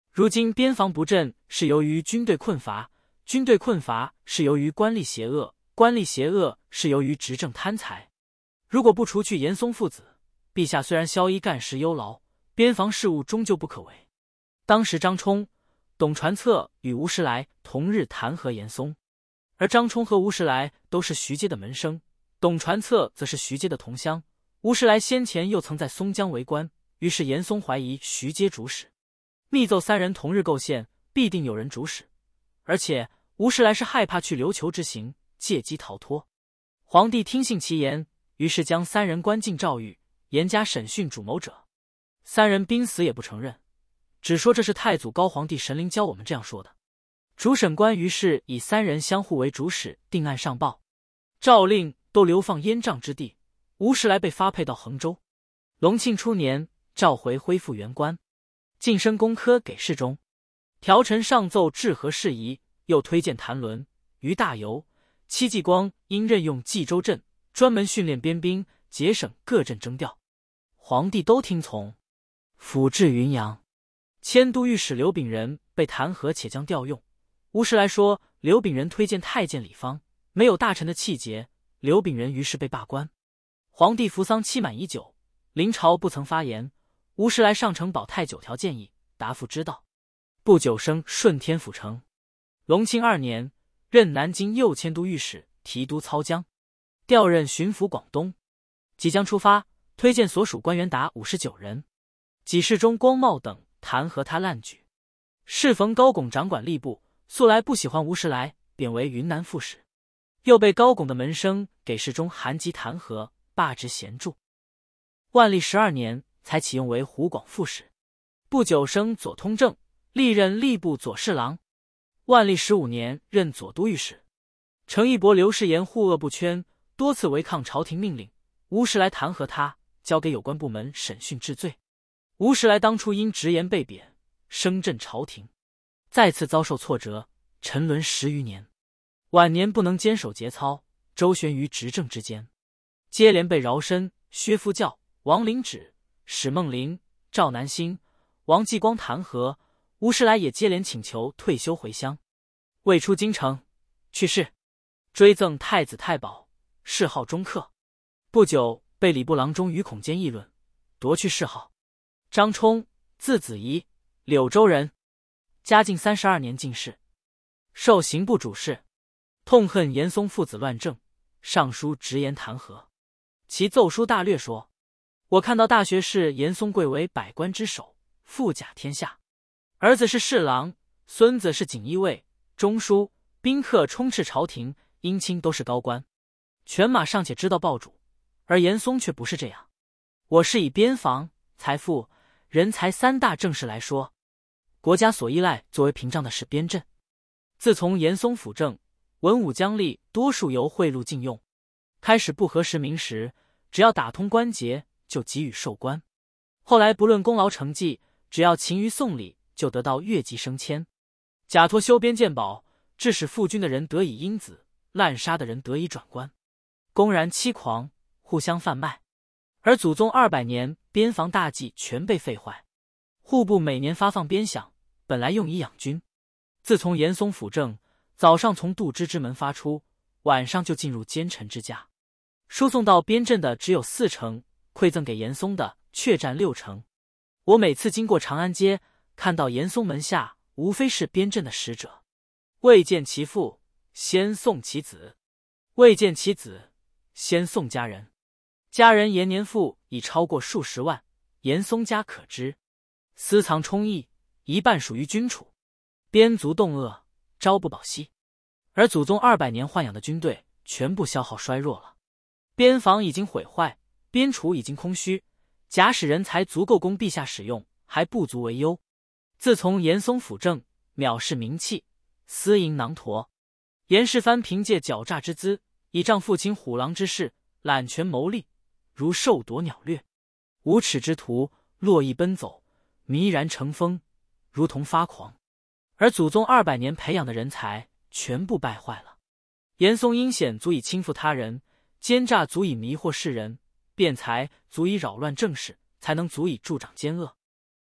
如今边防不振是由于军队困乏，军队困乏是由于官吏邪恶，官吏邪恶是由于执政贪财。如果不除去严嵩父子，陛下虽然宵衣干食忧劳，边防事务终究不可为。当时张冲、董传策与吴时来同日弹劾严嵩，而张冲和吴时来都是徐阶的门生，董传策则是徐阶的同乡，吴时来先前又曾在松江为官，于是严嵩怀疑徐阶主使，密奏三人同日构陷，必定有人主使，而且吴时来是害怕去琉球之行，借机逃脱。皇帝听信其言，于是将三人关进诏狱，严加审讯主谋者。三人濒死也不承认，只说这是太祖高皇帝神灵教我们这样说的。主审官于是以三人相互为主使，定案上报，诏令都流放燕瘴之地。吴时来被发配到衡州。隆庆初年，召回恢复原官，晋升功科给事中。条陈上奏治和事宜，又推荐谭纶、于大猷、戚继光应任用冀州镇，专门训练边兵，节省各镇征调。皇帝都听从。府治云阳，迁都御史刘秉仁被弹劾且将调用。吴时来说刘秉仁推荐太监李方，没有大臣的气节，刘秉仁于是被罢官。皇帝服丧期满已久，临朝不曾发言。吴时来上呈保泰9条建议，答复知道。不久升顺天府丞。隆庆2年，任南京右迁都御史，提督操江，调任巡抚广东。即将出发，推荐所属官员达59人。给事中光茂等弹劾他滥举。适逢高拱掌管吏部，素来不喜欢吴时来，贬为云南副使。又被高拱的门生给事中韩吉弹劾，罢职闲住。万历12年才启用为湖广副使。不久升左通正，历任吏部左侍郎。万历15年任左都御史。程义伯、刘世言护恶不圈，多次违抗朝廷命令，吴时来弹劾他，交给有关部门审讯治罪。吴时来当初因直言被贬，声震朝廷，再次遭受挫折，沉沦10余年。晚年不能坚守节操，周旋于执政之间，接连被饶申、薛夫教、王凌止、史梦麟、赵南星、王继光弹劾。吴时来也接连请求退休回乡。未出京城，去世，追赠太子太保，谥号中克。不久被礼部郎中于孔坚议论，夺去谥号。张冲，字子仪，柳州人，嘉靖32年进士，授刑部主事。痛恨严嵩父子乱政，上书直言弹劾。其奏书大略说：我看到大学士严嵩贵为百官之首，富甲天下，儿子是侍郎，孙子是锦衣卫、中书、宾客充斥朝廷，姻亲都是高官，犬马尚且知道报主，而严嵩却不是这样。我是以边防、财富、人才3大政事来说，国家所依赖作为屏障的是边镇。自从严嵩辅政，文武将吏多数由贿赂禁用，开始不合时明时，只要打通关节就给予授官。后来不论功劳成绩，只要勤于送礼，就得到越级升迁。假托修边鉴宝，致使负军的人得以因子，滥杀的人得以转官，公然欺狂，互相贩卖。而祖宗200年边防大计全被废坏。户部每年发放边饷，本来用以养军，自从严嵩辅政，早上从杜支之门发出，晚上就进入奸臣之家。输送到边镇的只有4成，馈赠给严嵩的却占6成。我每次经过长安街，看到严嵩门下无非是边镇的使者，未见其父，先送其子；未见其子，先送家人。家人延年赋已超过数十万，严嵩家可知。私藏充溢，一半属于君储。边族动恶，朝不保夕。而祖宗200年豢养的军队全部消耗衰弱了，边防已经毁坏，边储已经空虚，假使人才足够供陛下使用，还不足为忧。自从严嵩辅政，藐视名气，私营囊橐。严世蕃凭借狡诈之资，倚仗父亲虎狼之势，揽权谋利，如兽夺鸟掠，无耻之徒络绎奔走，迷然成风，如同发狂。而祖宗200年培养的人才全部败坏了。严嵩阴险足以倾覆他人，奸诈足以迷惑世人，辩才足以扰乱政事，才能足以助长奸恶。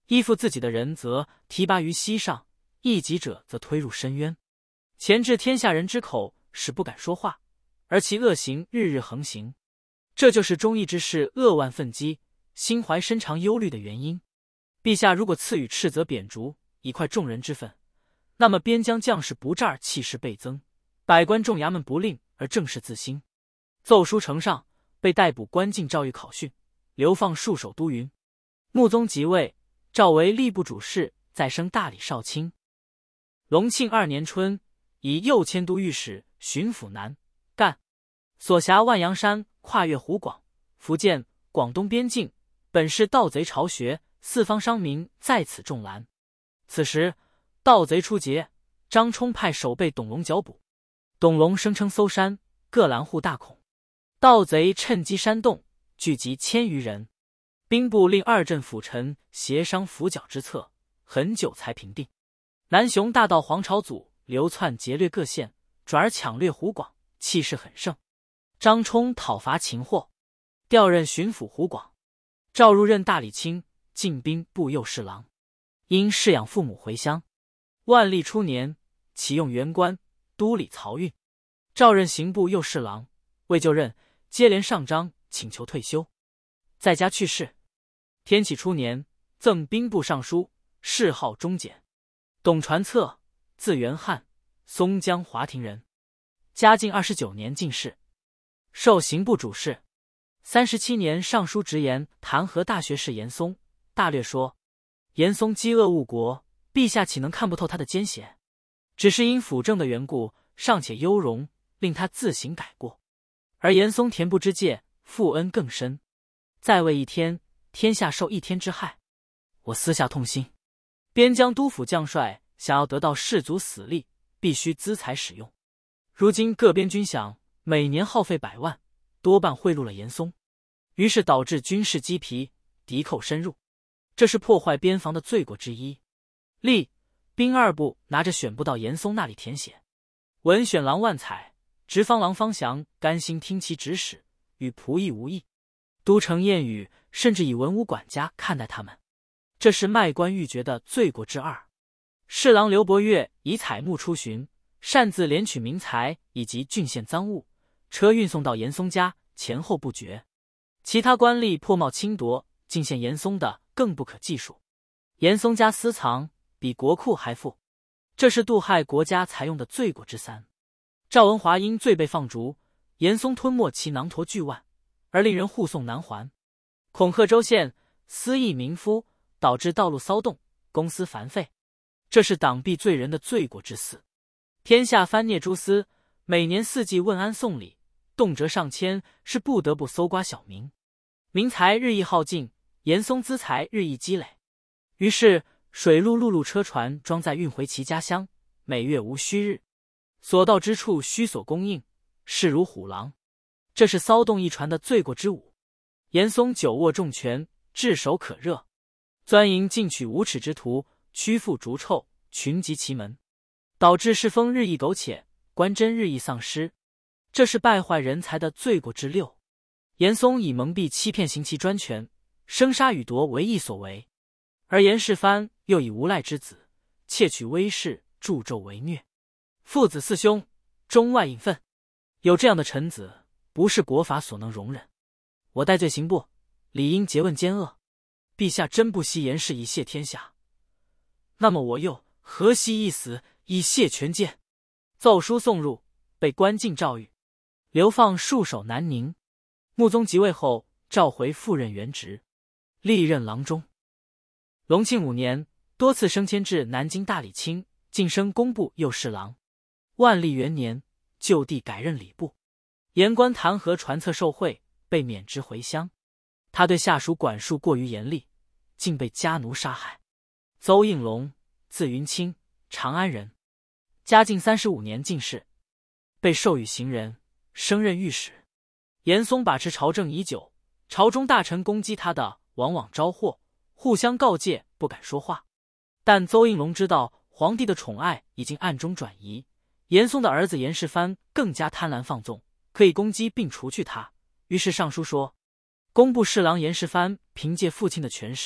依附自己的人则提拔于膝上，异己者则推入深渊，钳制天下人之口，使不敢说话，而其恶行日日横行。这就是忠义之士扼腕奋击，心怀深长忧虑的原因。陛下如果赐予斥责贬逐，以快众人之愤，那么边疆将士不战而气势倍增，百官众衙门不令而政事自兴。奏书呈上，被逮捕关进诏狱考讯，流放戍守都匀。穆宗即位，诏为吏部主事，再升大理少卿。隆庆2年春，以右迁都御史、巡抚南赣，所辖万阳山，跨越湖广、福建、广东边境，本是盗贼巢穴，四方商民在此种兰。此时盗贼出劫，张冲派守备董龙剿捕。董龙声称搜山，各栏户大恐，盗贼趁机煽动，聚集1000余人。兵部令2镇辅臣协商伏剿之策，很久才平定。南雄大盗黄朝祖流窜劫掠各县，转而抢掠湖广，气势很盛。张冲讨伐擒获，调任巡抚湖广，诏入任大理卿、进兵部右侍郎，因侍养父母回乡。万历初年，启用员官，都理漕运，诏任刑部右侍郎，未就任，接连上章请求退休，在家去世。天启初年，赠兵部尚书，谥号忠简。董传策，字元翰，松江华亭人。嘉靖29年进士，授刑部主事。37年上书直言弹劾大学士严嵩，大略说：严嵩积恶误国，陛下岂能看不透他的奸邪？只是因辅政的缘故，尚且优容，令他自行改过。而严嵩恬不知戒，负恩更深，在位一天，天下受一天之害。我私下痛心，边疆督府将帅想要得到士卒死力，必须资财使用。如今各边军饷每年耗费100万，多半贿赂了严嵩，于是导致军事积疲，敌寇深入，这是破坏边防的罪过之一。吏、兵2部拿着选部到严嵩那里填写，文选郎万采、直方郎方祥甘心听其指使，与仆役无异。都城谚语甚至以文武管家看待他们，这是卖官鬻爵的罪过之二。侍郎刘伯岳以采木出巡，擅自敛取民财以及郡县赃物，车运送到严嵩家，前后不绝。其他官吏破帽侵夺，进献严嵩的更不可计数。严嵩家私藏比国库还富，这是蠹害国家采用的罪过之3。赵文华因罪被放逐，严嵩吞没其囊驼巨万，而令人护送南还。恐吓州县私役民夫，导致道路骚动，公司繁废，这是党毙罪人的罪过之4。天下翻孽诸司，每年4季问安送礼，动辄上千，是不得不搜刮小民。民财日益耗尽，严嵩资财日益积累，于是水陆陆路车船装载运回其家乡，每月无虚日，所到之处需所供应，势如虎狼，这是骚动一船的罪过之5。严嵩久握重权，炙手可热，钻营进取无耻之徒，屈附逐臭，群集其门，导致世风日益苟且，官箴日益丧失，这是败坏人才的罪过之6。严嵩以蒙蔽欺骗行其专权，生杀予夺为义所为，而严世蕃又以无赖之子，窃取威势，助纣为虐，父子4兄，中外隐愤。有这样的臣子，不是国法所能容忍。我代罪刑部，理应诘问奸恶。陛下真不惜严氏以谢天下，那么我又何惜一死以谢权奸？奏书送入，被关进诏狱，流放戍守南宁。穆宗即位后，召回复任原职，历任郎中。隆庆5年，多次升迁至南京大理卿，晋升工部右侍郎。万历元年，就地改任礼部。言官弹劾传册受贿，被免职回乡。他对下属管束过于严厉，竟被家奴杀害。邹应龙，字云清，长安人。嘉靖35年进士，被授予行人，升任御史。严嵩把持朝政已久，朝中大臣攻击他的往往招祸，互相告诫，不敢说话。但邹应龙知道皇帝的宠爱已经暗中转移，严嵩的儿子严世蕃更加贪婪放纵，可以攻击并除去他，于是上书说，工部侍郎严世蕃凭借父亲的权势，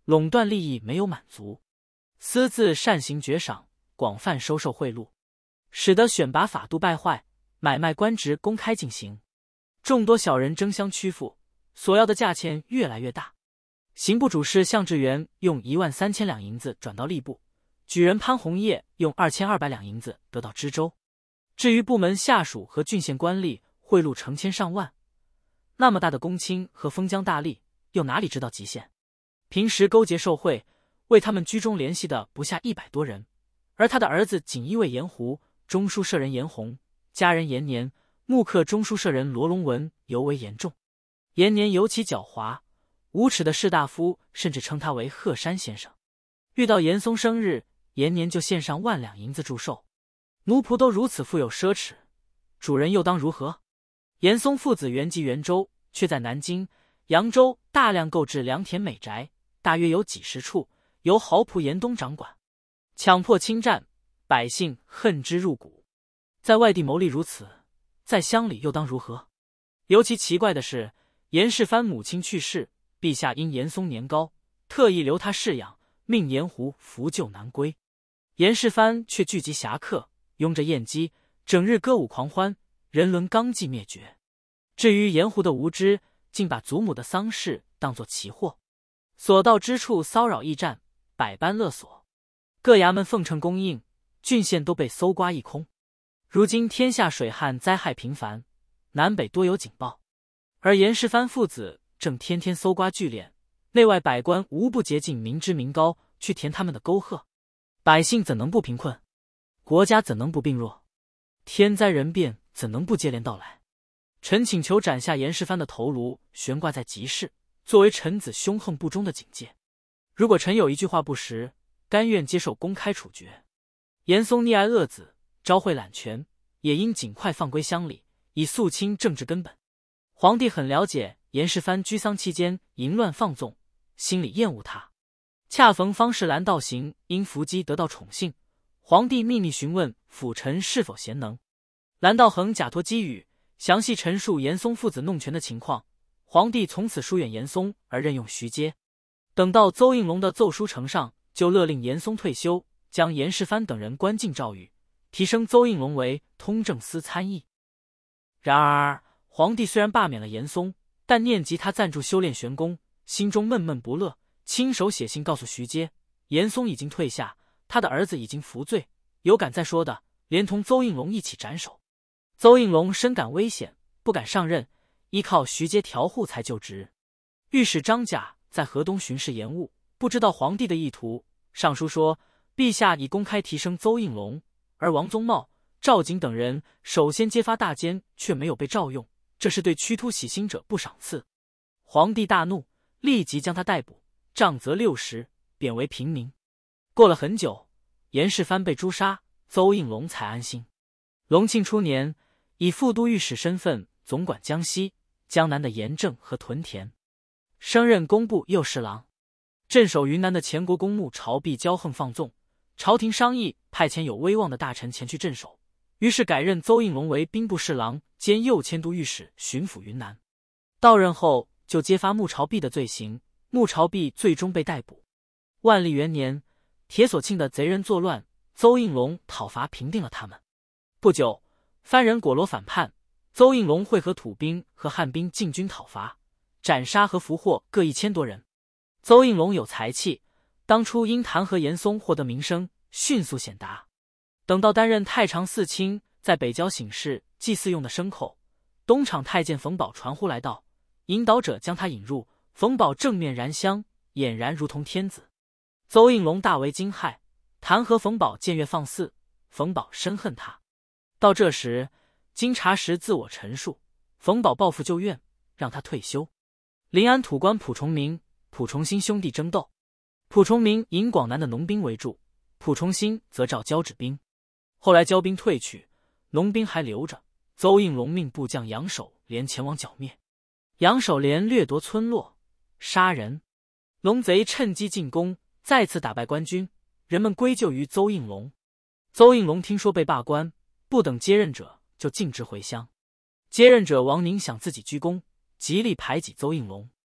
垄断利益没有满足，私自擅行爵赏，广泛收受贿赂，使得选拔法度败坏，买卖官职公开进行，众多小人争相屈服，索要的价钱越来越大。刑部主事向志源用13000两银子转到吏部，举人潘洪业用2200两银子得到知州。至于部门下属和郡县官吏，贿赂成千上万，那么大的公卿和封疆大吏，又哪里知道极限？平时勾结受贿，为他们居中联系的不下100多人，而他的儿子锦衣卫严胡、中书舍人严洪、家人严年、木刻中书舍人罗龙文尤为严重。严年尤其狡猾，无耻的士大夫甚至称他为鹤山先生。遇到严嵩生日，严年就献上10000两银子祝寿。奴仆都如此富有奢侈，主人又当如何？严嵩父子原籍元州，却在南京、扬州大量购置良田美宅，大约有几十处，由豪仆严冬掌管，强迫侵占，百姓恨之入骨。在外地谋利如此，在乡里又当如何？尤其奇怪的是，严世蕃母亲去世，陛下因严嵩年高，特意留他侍养，命严胡扶柩南归。严世蕃却聚集侠客，拥着宴姬，整日歌舞狂欢，人伦纲纪灭绝。至于严胡的无知，竟把祖母的丧事当作奇货，所到之处骚扰驿站，百般勒索，各衙门奉承供应，郡县都被搜刮一空。如今天下水旱灾害频繁，南北多有警报，而严世蕃父子正天天搜刮聚敛，内外百官无不竭尽民脂民膏去填他们的沟壑，百姓怎能不贫困？国家怎能不病弱？天灾人变怎能不接连到来？臣请求斩下严世蕃的头颅，悬挂在集市，作为臣子凶横不忠的警戒。如果臣有一句话不实，甘愿接受公开处决。严嵩溺爱恶子，招贿揽权，也应尽快放归乡里，以肃清政治根本。皇帝很了解严世蕃居丧期间淫乱放纵，心里厌恶他。恰逢方士兰道行因伏击得到宠幸，皇帝秘密询问辅臣是否贤能。兰道衡假托机语，详细陈述严嵩父子弄权的情况。皇帝从此疏远严嵩，而任用徐阶。等到邹应龙的奏书呈上，就勒令严嵩退休，将严世蕃等人关进诏狱，提升邹应龙为通政司参议。然而皇帝虽然罢免了严嵩，但念及他赞助修炼玄功，心中闷闷不乐，亲手写信告诉徐阶，严嵩已经退下，他的儿子已经服罪，有敢再说的，连同邹应龙一起斩首。邹应龙深感危险，不敢上任，依靠徐阶调护才就职。御史张甲在河东巡视盐务，不知道皇帝的意图，上书说陛下已公开提升邹应龙，而王宗茂、赵景等人首先揭发大奸，却没有被召用，这是对屈突喜心者不赏赐。皇帝大怒，立即将他逮捕，杖责60，贬为平民。过了很久，严世蕃被诛杀，邹应龙才安心。隆庆初年，以副都御史身份总管江西、江南的盐政和屯田，升任工部右侍郎。镇守云南的前国公墓朝避骄横放纵，朝廷商议派遣有威望的大臣前去镇守，于是改任邹应龙为兵部侍郎兼右迁都御史，巡抚云南。到任后就揭发穆朝弼的罪行，穆朝弼最终被逮捕。万历元年，铁索庆的贼人作乱，邹应龙讨伐平定了他们。不久，番人果罗反叛，邹应龙会合土兵和汉兵进军讨伐，斩杀和俘获各1000多人。邹应龙有才气，当初因弹劾严嵩获得名声，迅速显达。等到担任太常寺卿，在北郊省事祭祀用的牲口，东厂太监冯保传呼来道，引导者将他引入，冯保正面燃香，俨然如同天子。邹应龙大为惊骇，弹劾冯保僭越放肆，冯保深恨他。到这时，经查实自我陈述，冯保报复旧怨，让他退休。临安土官蒲崇明、蒲崇新兄弟争斗，蒲崇明引广南的农兵围住，蒲崇新则召交趾兵。后来交兵退去，农兵还留着，邹应龙命部将杨守廉前往剿灭。杨守廉掠夺村落，杀人，龙贼趁机进攻，再次打败官军，人们归咎于邹应龙。邹应龙听说被罢官，不等接任者就径直回乡。接任者王宁想自己居功，极力排挤邹应龙。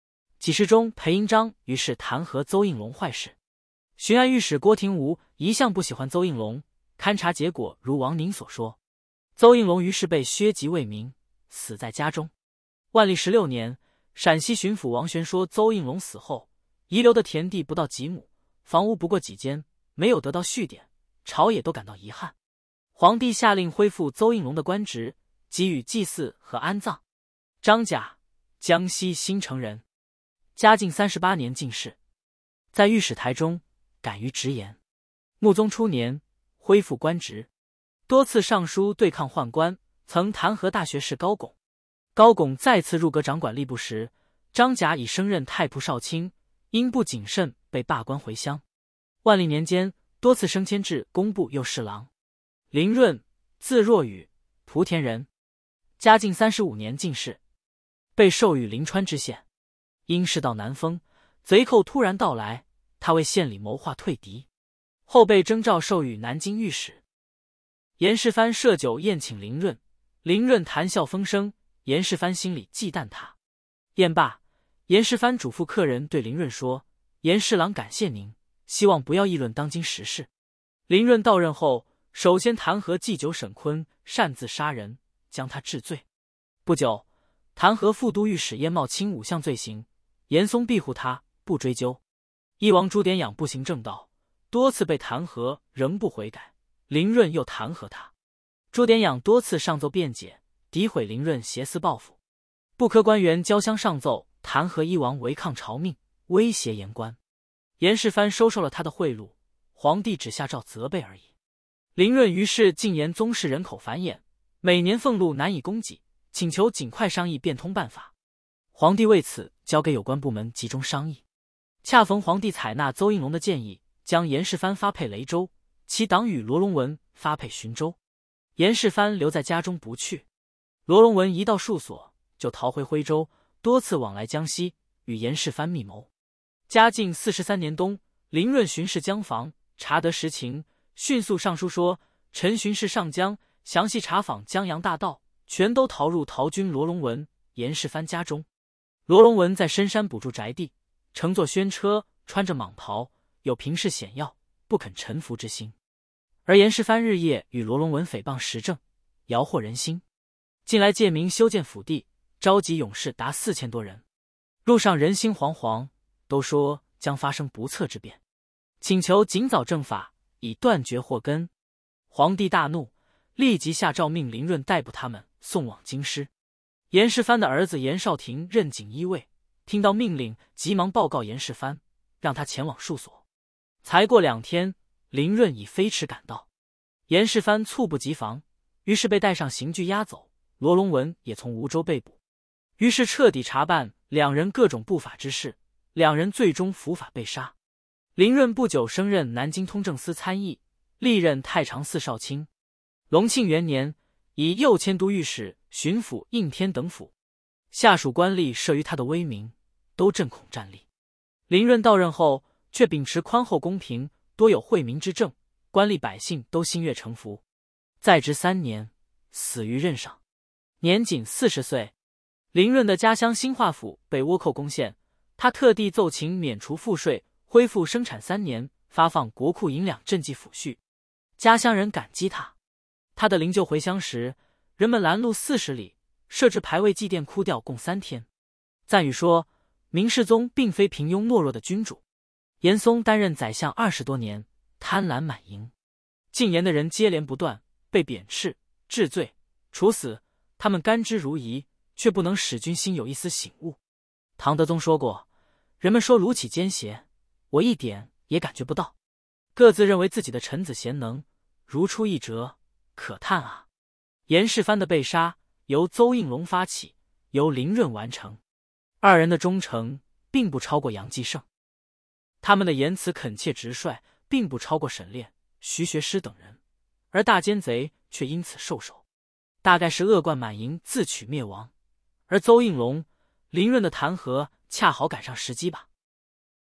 几事中裴英章于是弹劾邹应龙坏事。巡按御史郭廷吾一向不喜欢邹应龙，勘察结果如王宁所说，邹应龙于是被削籍为民，死在家中。万历16年，陕西巡抚王玄说邹应龙死后，遗留的田地不到几亩，房屋不过几间，没有得到续典，朝野都感到遗憾。皇帝下令恢复邹应龙的官职，给予祭祀和安葬。张甲，江西新城人，嘉靖38年进士，在御史台中敢于直言。穆宗初年恢复官职，多次上书对抗宦官，曾弹劾大学士高拱。高拱再次入阁掌管吏部时，张甲已升任太仆少卿，因不谨慎被罢官回乡。万历年间多次升迁至工部右侍郎。林润，字若雨，莆田人，嘉靖35年进士，被授予临川知县。因世道难封，贼寇突然到来，他为县里谋划退敌，后被征召授予南京御史。严世蕃设酒宴请林润，林润谈笑风生，严世蕃心里忌惮他。宴罢，严世蕃嘱咐客人对林润说：“严侍郎感谢您，希望不要议论当今时事。”林润到任后，首先弹劾祭酒沈坤擅自杀人，将他治罪。不久，弹劾副都御史燕茂卿5项罪行，严嵩庇护他，不追究。翼王朱典养不行正道，多次被弹劾，仍不悔改。林润又弹劾他，朱典养多次上奏辩解，诋毁林润挟私报复。部科官员交相上奏，弹劾翼王违抗朝命，威胁言官。严世蕃收受了他的贿赂，皇帝只下诏责备而已。林润于是进言宗室人口繁衍，每年俸禄难以供给，请求尽快商议变通办法。皇帝为此交给有关部门集中商议。恰逢皇帝采纳邹应龙的建议，将严世蕃发配雷州，其党羽罗龙文发配寻州。严世蕃留在家中不去，罗龙文一到戍所就逃回徽州，多次往来江西，与严世蕃密谋。嘉靖43年冬，林润巡视江防，查得实情，迅速上书说：“臣巡视上江，详细查访江洋大盗，全都逃入逃军罗龙文、严世蕃家中。罗龙文在深山补住宅地，乘坐宣车，穿着蟒袍，有平视险要，不肯臣服之心。而严世蕃日夜与罗龙文诽谤时政，摇惑人心。近来借名修建府地，召集勇士达4000多人，路上人心惶惶，都说将发生不测之变，请求尽早正法，以断绝祸根。”皇帝大怒，立即下诏命林润逮捕他们，送往京师。严世蕃的儿子严少廷任锦衣卫，听到命令，急忙报告严世蕃，让他前往戍所。才过2天，林润已飞驰赶到，严世蕃猝不及防，于是被带上刑具押走。罗龙文也从梧州被捕，于是彻底查办两人各种不法之事，两人最终伏法被杀。林润不久升任南京通政司参议，历任太常寺少卿。隆庆元年，以右迁都御史、巡抚应天等府，下属官吏慑于他的威名，都震恐战栗。林润到任后，却秉持宽厚公平，多有惠民之政，官吏百姓都心悦诚服。在职3年，死于任上，年仅40岁。林润的家乡兴化府被倭寇攻陷，他特地奏请免除赋税，恢复生产3年，发放国库银两赈济抚恤。家乡人感激他。他的灵柩回乡时，人们拦路40里，设置牌位祭奠哭吊共3天。赞语说，明世宗并非平庸懦弱的君主。严嵩担任宰相20多年，贪婪满盈，进言的人接连不断，被贬斥、治罪、处死，他们甘之如饴，却不能使君心有一丝醒悟。唐德宗说过，人们说卢杞奸邪，我一点也感觉不到，各自认为自己的臣子贤能，如出一辙，可叹啊。严世蕃的被杀由邹应龙发起，由林润完成，二人的忠诚并不超过杨继盛，他们的言辞恳切直率并不超过沈炼、徐学师等人，而大奸贼却因此受首，大概是恶贯满盈，自取灭亡。而邹应龙、林润的弹劾恰好赶上时机吧。